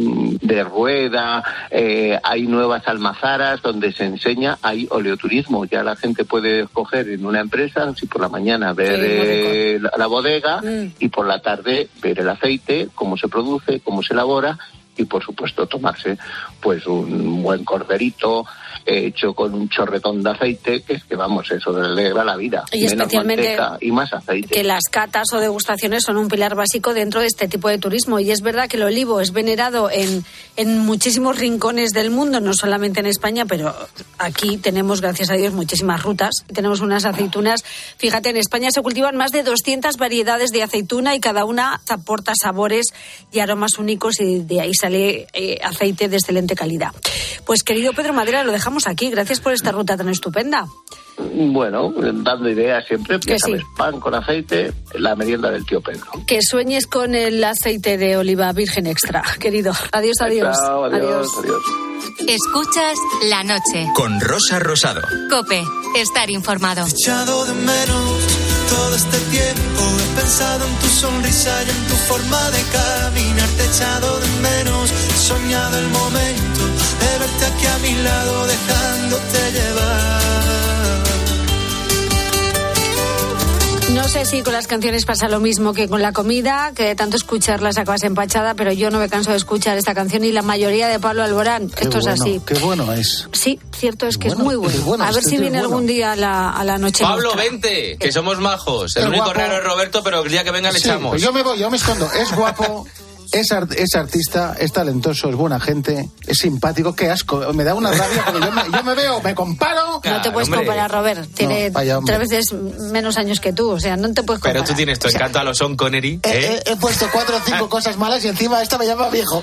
de Rueda eh, hay nuevas almazaras donde se enseña, hay oleoturismo. Ya la gente puede escoger en una empresa, si por la mañana ver eh, la, la bodega mm. y por la tarde ver el aceite, cómo se produce, cómo se elabora, y por supuesto tomarse pues un buen corderito hecho con un chorretón de aceite, que es que vamos, eso le alegra la vida. Y menos especialmente manteca y más aceite. Que las catas o degustaciones son un pilar básico dentro de este tipo de turismo, y es verdad que el olivo es venerado en, en muchísimos rincones del mundo, no solamente en España, pero aquí tenemos, gracias a Dios, muchísimas rutas. Tenemos unas aceitunas, fíjate, en España se cultivan más de doscientas variedades de aceituna y cada una aporta sabores y aromas únicos, y de ahí sale eh, aceite de excelente calidad. Pues querido Pedro Madera, lo dejamos aquí. Gracias por esta ruta tan estupenda. Bueno, dando ideas siempre, que sabes, sí. Pan con aceite, la merienda del tío Pedro. Que sueñes con el aceite de oliva virgen extra, querido. Adiós, adiós. Chao, adiós, adiós, adiós. Escuchas La Noche. Con Rosa Rosado. COPE. Estar informado. He echado de menos todo este tiempo. He pensado en tu sonrisa y en tu forma de caminar. Te he echado de menos. He soñado el momento de verte aquí a mi lado, dejándote llevar. No sé si con las canciones pasa lo mismo que con la comida, que de tanto escucharlas acabas empachada, pero yo no me canso de escuchar esta canción y la mayoría de Pablo Alborán. Qué Esto bueno, es así. Qué bueno es. Sí, cierto es que bueno, es muy bueno. es bueno, a ver este si tío viene es bueno. algún día a la, a la noche. Pablo, nuestra. vente, que somos majos. El Es único guapo. raro es Roberto, pero el día que venga le Sí, echamos. pues yo me voy, yo me escondo. Es guapo. Es, art- es artista, es talentoso, es buena gente, es simpático. Qué asco, me da una rabia porque yo me, yo me veo, me comparo. No te puedes hombre. comparar, Robert. Tiene No, vaya, hombre. tres veces menos años que tú. O sea, no te puedes comparar. Pero tú tienes tu encanto a los Sean Connery, He, ¿eh? he- he puesto cuatro o cinco cosas malas y encima esta me llama viejo.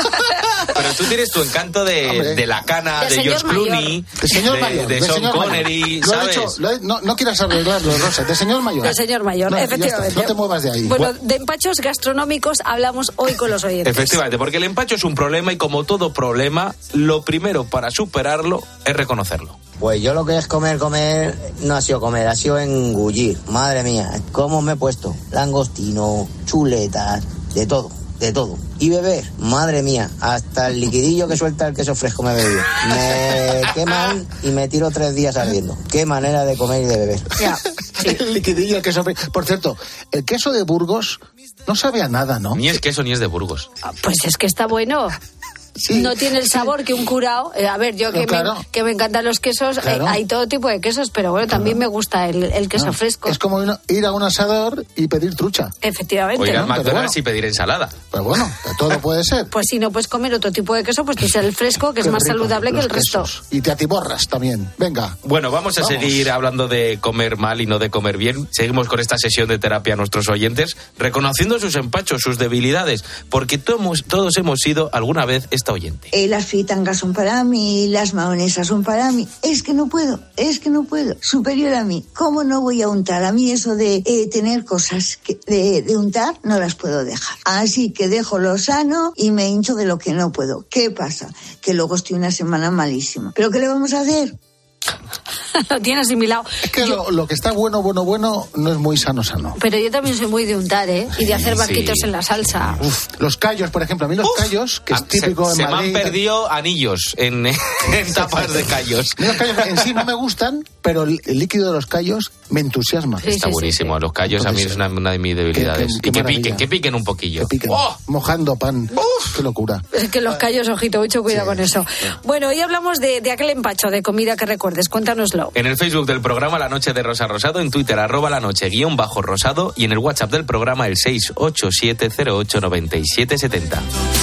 Pero tú tienes tu encanto de, Hombre. de la cana, De de, señor George Clooney, mayor. De señor de, mayor. de de Sean señor Connery, mayor. Lo he ¿sabes? dicho, lo he- no, no quieras arreglarlo, Rosa. De señor mayor. El señor mayor, No, ya está, efectivamente. no te muevas de ahí. Bueno, de empachos gastronómicos hablamos hoy con los oyentes. Efectivamente, porque el empacho es un problema y como todo problema, lo primero para superarlo es reconocerlo. Pues yo lo que es comer, comer, no ha sido comer, ha sido engullir. Madre mía, ¿cómo me he puesto? Langostino, chuletas, de todo, de todo. Y beber, madre mía, hasta el liquidillo que suelta el queso fresco me he bebido. Me queman y me tiro tres días ardiendo. Qué manera de comer y de beber. Ya. El liquidillo, el queso. Por cierto, el queso de Burgos no sabe a nada, ¿no? Ni es queso ni es de Burgos. Pues es que está bueno. Sí. No tiene el sabor que un curao. Eh, a ver, yo No, que, claro. me, que me encantan los quesos, Claro. eh, hay todo tipo de quesos, pero bueno, también me gusta el, el queso Ah, fresco. Es como una- ir a un asador y pedir trucha. Efectivamente. O ir ¿no? al McDonald's bueno. y pedir ensalada. Pero bueno, todo puede ser. Pues si no puedes comer otro tipo de queso, pues que sea el fresco, que es Qué más rico, saludable que los el resto. quesos. Y te atiborras también. Venga. Bueno, vamos a Vamos. seguir hablando de comer mal y no de comer bien. Seguimos con esta sesión de terapia a nuestros oyentes, reconociendo sus empachos, sus debilidades, porque todos, todos hemos sido alguna vez esta oyente. Eh, las fritangas son para mí, las mayonesas son para mí. Es que no puedo, es que no puedo. Superior a mí. ¿Cómo no voy a untar? A mí eso de eh, tener cosas que, de, de untar no las puedo dejar. Así que dejo lo sano y me hincho de lo que no puedo. ¿Qué pasa? Que luego estoy una semana malísima. ¿Pero qué le vamos a hacer? Lo tiene asimilado. Es que lo, lo que está bueno, bueno, bueno, no es muy sano, sano. Pero yo también soy muy de untar, ¿eh? Y de hacer Sí. barquitos en la salsa. Uf, los callos, por ejemplo. A mí los Uf. callos, que es Ah, típico se, en se me Madrid. han perdido anillos en, en tapas de callos. A mí los callos en sí no me gustan, pero el, el líquido de los callos me entusiasma. Sí, Está sí, buenísimo. Los callos a mí es una, una de mis debilidades. Qué- qué y que maravilla. piquen, que piquen un poquillo. Que piquen. ¡Oh! Mojando pan. Qué locura. Es que los callos, ojito, mucho cuidado con eso. Bueno, hoy hablamos de, de aquel empacho de comida que recuerdes. Cuéntanoslo. En el Facebook del programa La Noche de Rosa Rosado, en Twitter arroba la noche guión bajo rosado y en el WhatsApp del programa el seis ocho siete cero ocho nueve siete siete cero.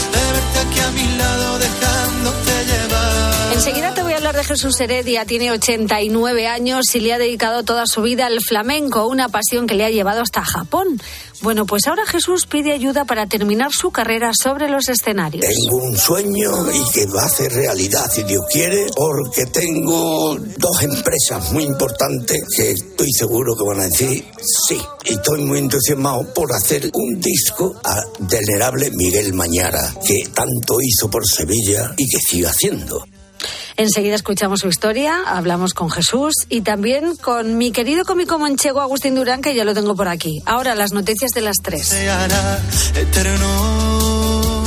Enseguida te voy a hablar de Jesús Heredia. Tiene ochenta y nueve años y le ha dedicado toda su vida al flamenco, una pasión que le ha llevado hasta Japón. Bueno, pues ahora Jesús pide ayuda para terminar su carrera sobre los escenarios. Tengo un sueño y que va a hacer realidad, si Dios quiere, porque tengo dos empresas muy importantes que estoy seguro que van a decir sí. Y estoy muy entusiasmado por hacer un disco a venerable Miguel Mañara, que tanto hizo por Sevilla y que sigue haciendo. Enseguida escuchamos su historia, hablamos con Jesús y también con mi querido cómico manchego Agustín Durán, que ya lo tengo por aquí. Ahora las noticias de las tres. Se hará eterno,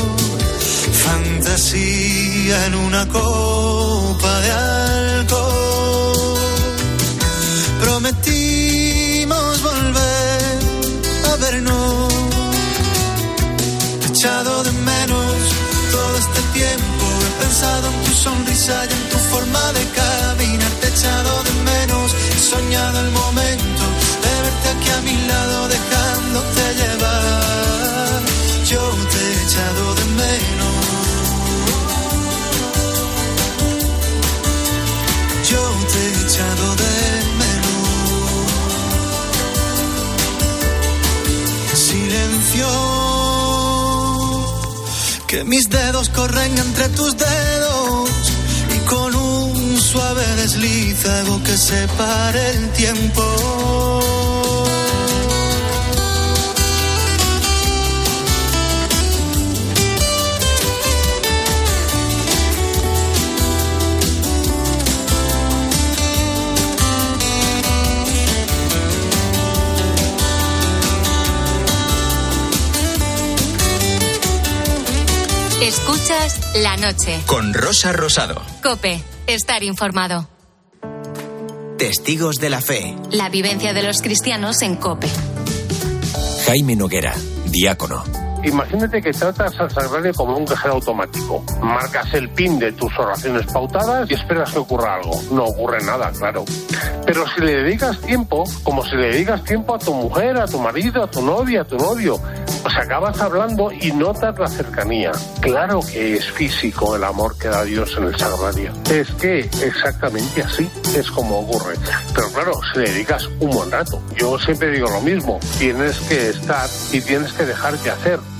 fantasía en una copa de alcohol. Prometimos volver a vernos, echado de menos todo este tiempo. He pensado en tu sonrisa y en tu forma de caminar. Te he echado de menos, he soñado el momento de verte aquí a mi lado, dejándote llevar. Yo te he echado de menos, yo te he echado de menos. Silencio, que mis dedos corren entre tus dedos y con un suave desliz hago que se pare el tiempo. Escuchas La Noche. Con Rosa Rosado. COPE. Estar informado. Testigos de la Fe. La vivencia de los cristianos en COPE. Jaime Noguera, diácono. Imagínate que tratas al sagrario como un cajero automático. Marcas el pin de tus oraciones pautadas y esperas que ocurra algo. No ocurre nada, claro. Pero si le dedicas tiempo, como si le dedicas tiempo a tu mujer, a tu marido, a tu novia, a tu novio, pues acabas hablando y notas la cercanía. Claro que es físico el amor que da Dios en el sagrario. Es que exactamente así es como ocurre. Pero claro, si le dedicas un buen rato. Yo siempre digo lo mismo. Tienes que estar y tienes que dejarte hacer.